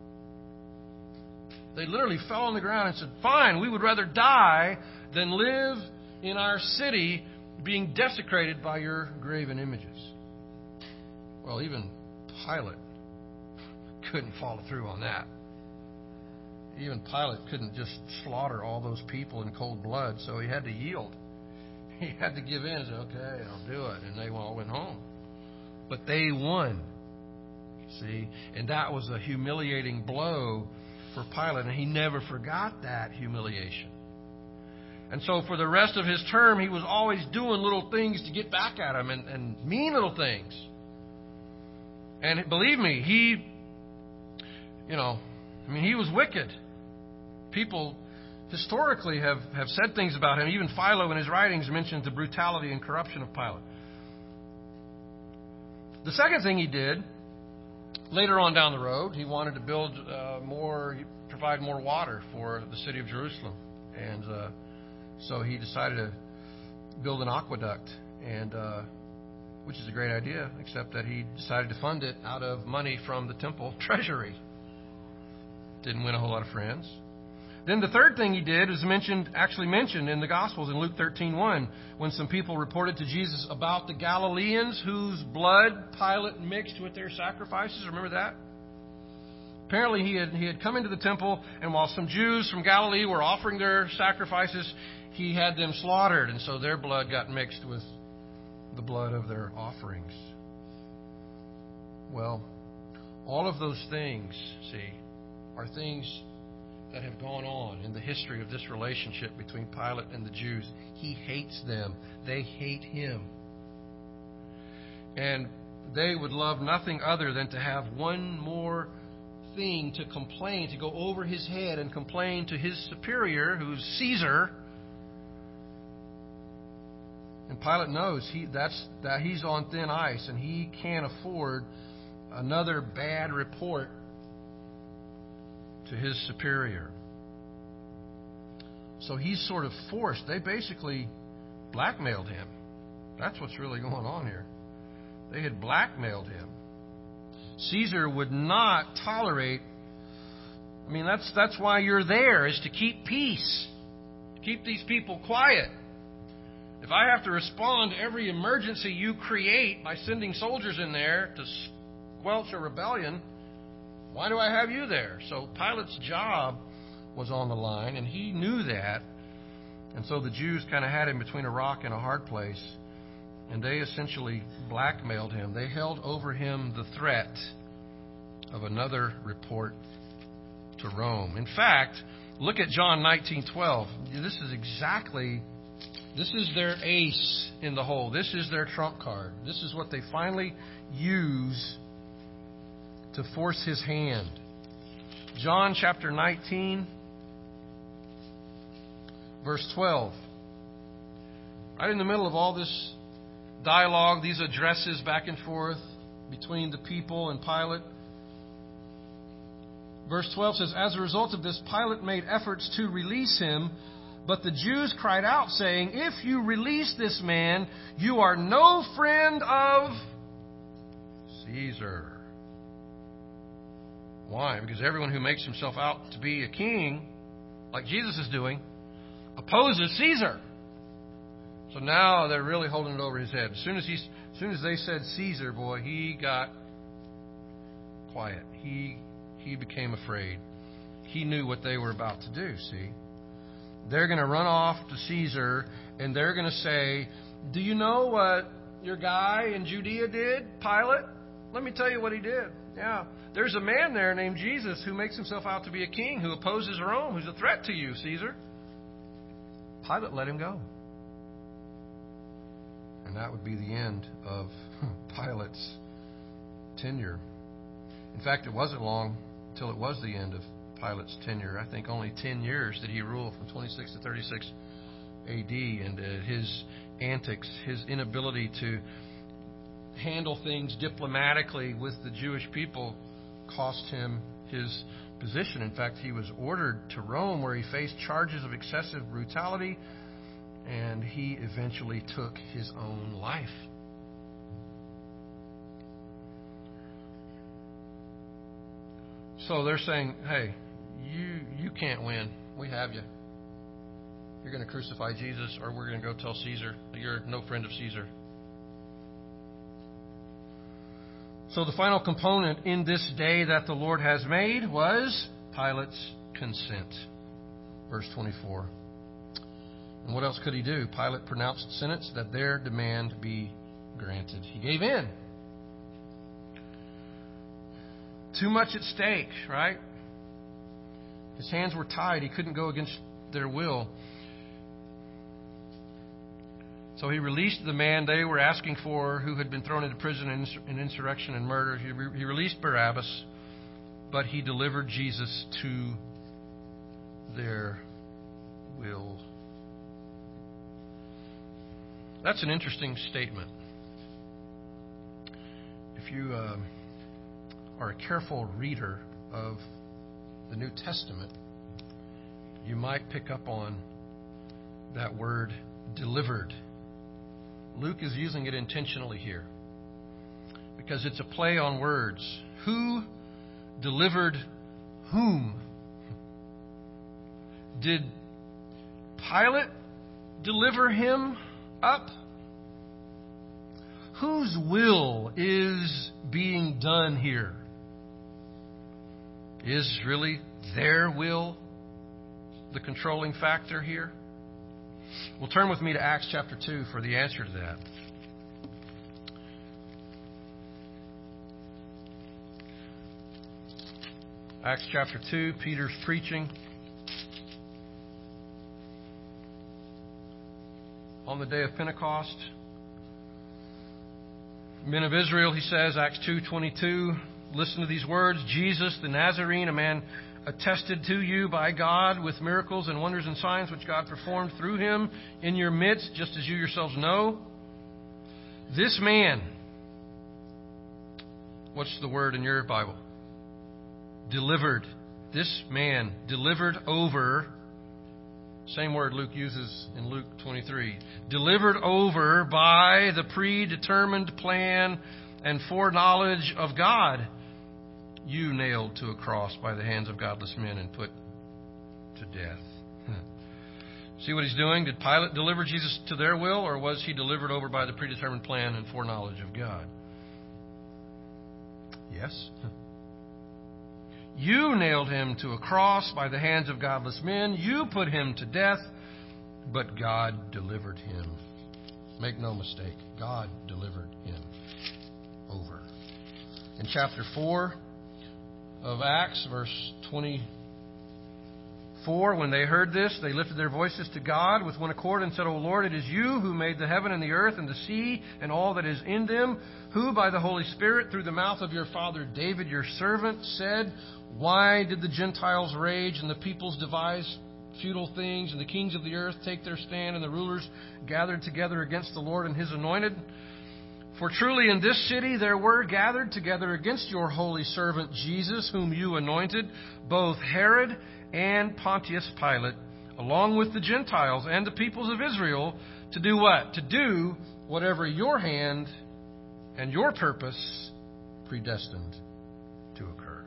They literally fell on the ground and said, fine, we would rather die than live in our city being desecrated by your graven images. Well, even Pilate couldn't follow through on that. Even Pilate couldn't just slaughter all those people in cold blood, so he had to yield. He had to give in and say, okay, I'll do it. And they all went home. But they won. See? And that was a humiliating blow for Pilate, and he never forgot that humiliation. And so for the rest of his term, he was always doing little things to get back at him, and mean little things. And believe me, he was wicked. People historically have said things about him. Even Philo in his writings mentions the brutality and corruption of Pilate. The second thing he did, later on down the road, he wanted to provide more water for the city of Jerusalem. And so he decided to build an aqueduct, which is a great idea, except that he decided to fund it out of money from the temple treasury. Didn't win a whole lot of friends. Then the third thing he did is actually mentioned in the Gospels in Luke 13:1, when some people reported to Jesus about the Galileans whose blood Pilate mixed with their sacrifices. Remember that? Apparently he had come into the temple, and while some Jews from Galilee were offering their sacrifices, he had them slaughtered, and so their blood got mixed with the blood of their offerings. Well, all of those things, are things that have gone on in the history of this relationship between Pilate and the Jews. He hates them. They hate him. And they would love nothing other than to have one more thing to complain, to go over his head and complain to his superior, who's Caesar. And Pilate knows that he's on thin ice, and he can't afford another bad report to his superior. So he's sort of forced. They basically blackmailed him. That's what's really going on here. They had blackmailed him. Caesar would not tolerate. That's why you're there, is to keep peace. Keep these people quiet. If I have to respond to every emergency you create by sending soldiers in there to squelch a rebellion, why do I have you there? So Pilate's job was on the line, and he knew that. And so the Jews kind of had him between a rock and a hard place, and they essentially blackmailed him. They held over him the threat of another report to Rome. In fact, look at John 19:12. This is their ace in the hole. This is their trump card. This is what they finally use to force his hand. John chapter 19, verse 12. Right in the middle of all this dialogue, these addresses back and forth between the people and Pilate. Verse 12 says, "As a result of this, Pilate made efforts to release him, but the Jews cried out, saying, 'If you release this man, you are no friend of Caesar.'" Why? Because everyone who makes himself out to be a king, like Jesus is doing, opposes Caesar. So now they're really holding it over his head. As soon as they said Caesar, boy, he got quiet. He became afraid. He knew what they were about to do, see? They're going to run off to Caesar, and they're going to say, "Do you know what your guy in Judea did, Pilate? Let me tell you what he did. Yeah, there's a man there named Jesus who makes himself out to be a king, who opposes Rome, who's a threat to you, Caesar." Pilate let him go. And that would be the end of Pilate's tenure. In fact, it wasn't long until it was the end of Pilate's tenure. I think only 10 years did he rule, from 26 to 36 AD. And his antics, his inability to handle things diplomatically with the Jewish people cost him his position. In fact, he was ordered to Rome, where he faced charges of excessive brutality, and he eventually took his own life. So they're saying, "Hey, you can't win. We have you. You're going to crucify Jesus, or we're going to go tell Caesar that you're no friend of Caesar." So the final component in this day that the Lord has made was Pilate's consent. Verse 24. And what else could he do? Pilate pronounced sentence that their demand be granted. He gave in. Too much at stake, right? His hands were tied. He couldn't go against their will. So he released the man they were asking for, who had been thrown into prison in insurrection and murder. He released Barabbas, but he delivered Jesus to their will. That's an interesting statement. If you are a careful reader of the New Testament, you might pick up on that word delivered. Luke is using it intentionally here because it's a play on words. Who delivered whom? Did Pilate deliver him up? Whose will is being done here? Is really their will the controlling factor here? Well, turn with me to Acts chapter 2 for the answer to that. Acts chapter 2, Peter's preaching on the day of Pentecost. Men of Israel, he says, Acts 2:22, listen to these words. Jesus the Nazarene, a man attested to you by God with miracles and wonders and signs which God performed through him in your midst, just as you yourselves know. This man, what's the word in your Bible? Delivered. This man delivered over, same word Luke uses in Luke 23, delivered over by the predetermined plan and foreknowledge of God, you nailed to a cross by the hands of godless men and put to death. See what he's doing? Did Pilate deliver Jesus to their will, or was he delivered over by the predetermined plan and foreknowledge of God? Yes. You nailed him to a cross by the hands of godless men. You put him to death, but God delivered him. Make no mistake, God delivered him over. In chapter 4 of Acts, verse 24, when they heard this, they lifted their voices to God with one accord and said, O Lord, it is you who made the heaven and the earth and the sea and all that is in them, who by the Holy Spirit, through the mouth of your father David, your servant, said, Why did the Gentiles rage and the peoples devise futile things, and the kings of the earth take their stand, and the rulers gathered together against the Lord and his anointed? For truly in this city there were gathered together against your holy servant Jesus, whom you anointed, both Herod and Pontius Pilate, along with the Gentiles and the peoples of Israel, to do what? To do whatever your hand and your purpose predestined to occur.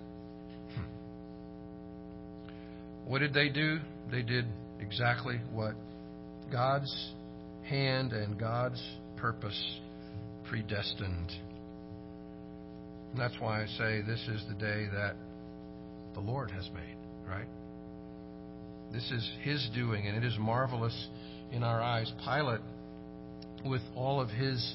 What did they do? They did exactly what God's hand and God's purpose predestined. And that's why I say this is the day that the Lord has made, right? This is His doing, and it is marvelous in our eyes. Pilate, with all of his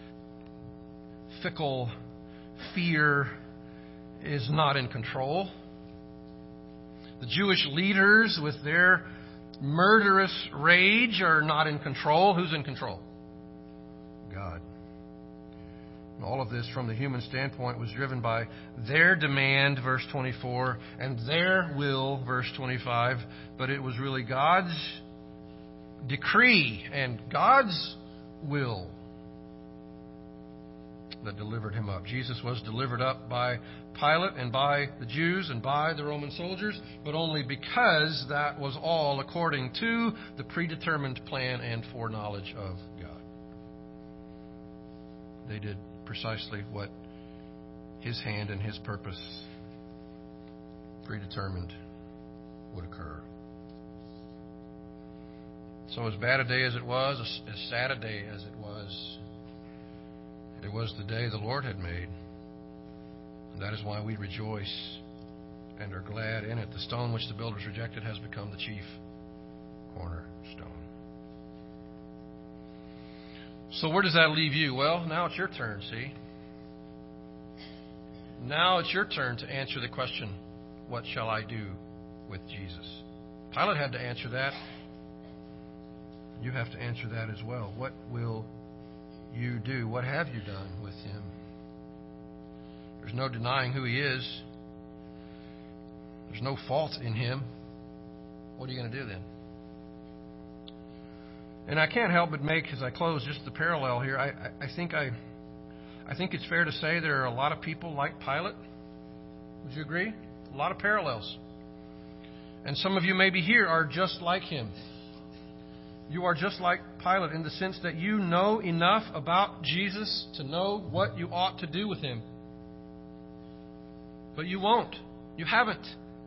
fickle fear, is not in control. The Jewish leaders, with their murderous rage, are not in control. Who's in control? God. And all of this, from the human standpoint, was driven by their demand, verse 24, and their will, verse 25. But it was really God's decree and God's will that delivered him up. Jesus was delivered up by Pilate and by the Jews and by the Roman soldiers, but only because that was all according to the predetermined plan and foreknowledge of God. They did precisely what His hand and His purpose predetermined would occur. So as bad a day as it was, as sad a day as it was the day the Lord had made. And that is why we rejoice and are glad in it. The stone which the builders rejected has become the chief cornerstone. So where does that leave you? Well, now it's your turn, see? Now it's your turn to answer the question, what shall I do with Jesus? Pilate had to answer that. You have to answer that as well. What will you do? What have you done with Him? There's no denying who He is. There's no fault in Him. What are you going to do then? And I can't help but make, as I close, just the parallel here. I think it's fair to say there are a lot of people like Pilate. Would you agree? A lot of parallels. And some of you maybe here are just like him. You are just like Pilate in the sense that you know enough about Jesus to know what you ought to do with Him. But you won't. You haven't.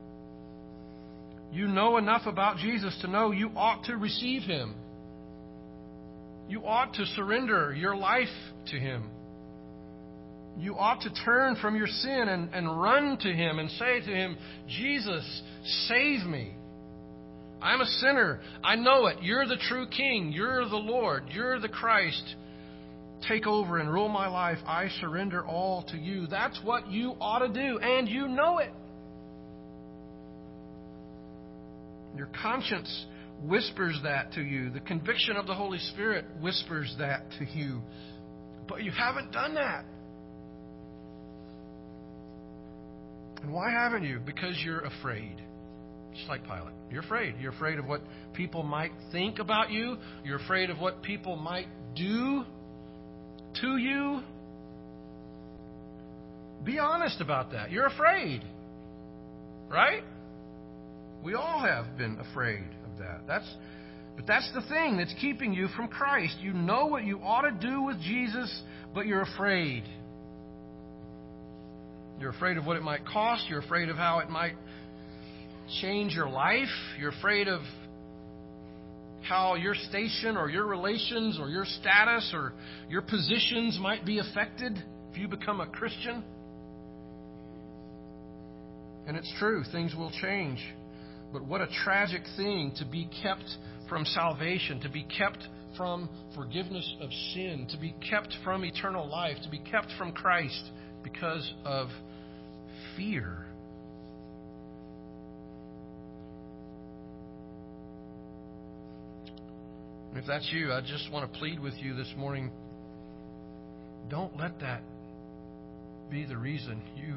You know enough about Jesus to know you ought to receive Him. You ought to surrender your life to Him. You ought to turn from your sin and run to Him and say to Him, Jesus, save me. I'm a sinner. I know it. You're the true King. You're the Lord. You're the Christ. Take over and rule my life. I surrender all to you. That's what you ought to do, and you know it. Your conscience whispers that to you. The conviction of the Holy Spirit whispers that to you. But you haven't done that. And why haven't you? Because you're afraid. Just like Pilate. You're afraid. You're afraid of what people might think about you. You're afraid of what people might do to you. Be honest about that. You're afraid. Right? We all have been afraid of that. But that's the thing that's keeping you from Christ. You know what you ought to do with Jesus, but you're afraid. You're afraid of what it might cost. You're afraid of how it might change your life. You're afraid of how your station or your relations or your status or your positions might be affected if you become a Christian. And it's true, things will change. But what a tragic thing to be kept from salvation, to be kept from forgiveness of sin, to be kept from eternal life, to be kept from Christ because of fear. And if that's you, I just want to plead with you this morning, don't let that be the reason you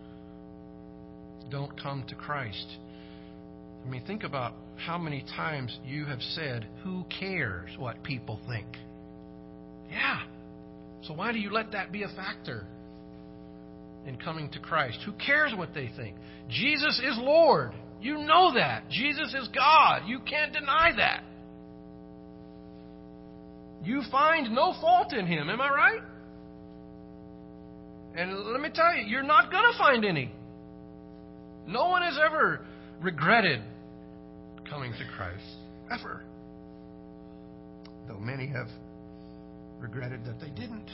don't come to Christ. I mean, think about how many times you have said, who cares what people think? Yeah. So why do you let that be a factor in coming to Christ? Who cares what they think? Jesus is Lord. You know that. Jesus is God. You can't deny that. You find no fault in Him. Am I right? And let me tell you, you're not going to find any. No one has ever regretted coming to Christ. Ever. Though many have regretted that they didn't.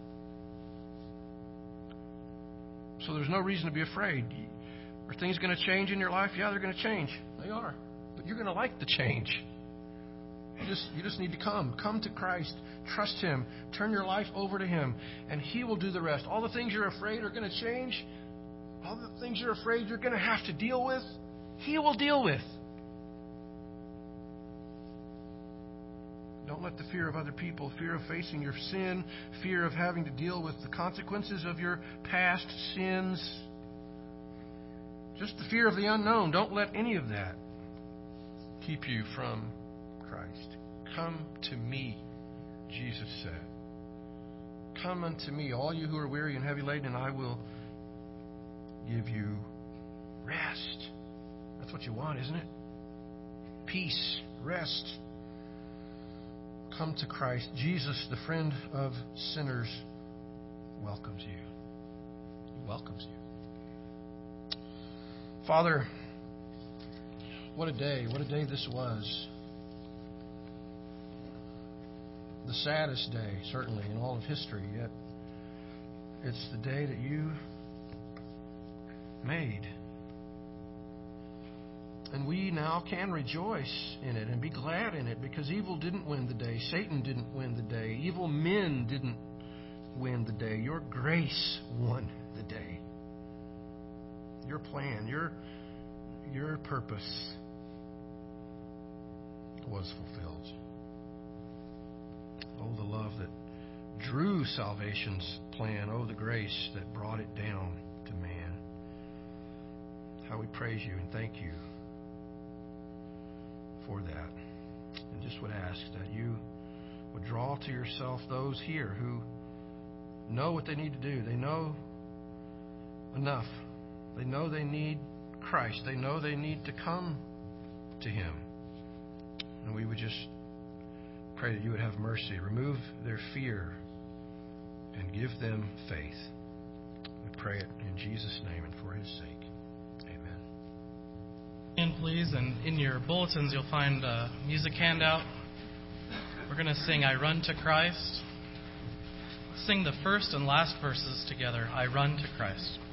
So there's no reason to be afraid. Are things going to change in your life? Yeah, they're going to change. They are. But you're going to like the change. You just need to come. Come to Christ. Trust Him. Turn your life over to Him. And He will do the rest. All the things you're afraid are going to change. All the things you're afraid you're going to have to deal with, He will deal with. Don't let the fear of other people, fear of facing your sin, fear of having to deal with the consequences of your past sins, just the fear of the unknown, don't let any of that keep you from Christ. Come to me, Jesus said. Come unto me, all you who are weary and heavy laden, and I will give you rest. That's what you want, isn't it? Peace, rest. Come to Christ. Jesus, the friend of sinners, welcomes you. He welcomes you. Father, what a day this was. The saddest day, certainly, in all of history, yet it's the day that you made. And we now can rejoice in it and be glad in it, because evil didn't win the day. Satan didn't win the day. Evil men didn't win the day. Your grace won the day. Your plan, your purpose was fulfilled. Oh, the love that drew salvation's plan. Oh, the grace that brought it down to man. How we praise you and thank you for that. And just would ask that you would draw to yourself those here who know what they need to do. They know enough. They know they need Christ. They know they need to come to Him. And we would just pray that you would have mercy, remove their fear, and give them faith. We pray it in Jesus' name and for His sake. Amen. And please, and in your bulletins you'll find a music handout. We're going to sing I Run to Christ. Sing the first and last verses together. I run to Christ.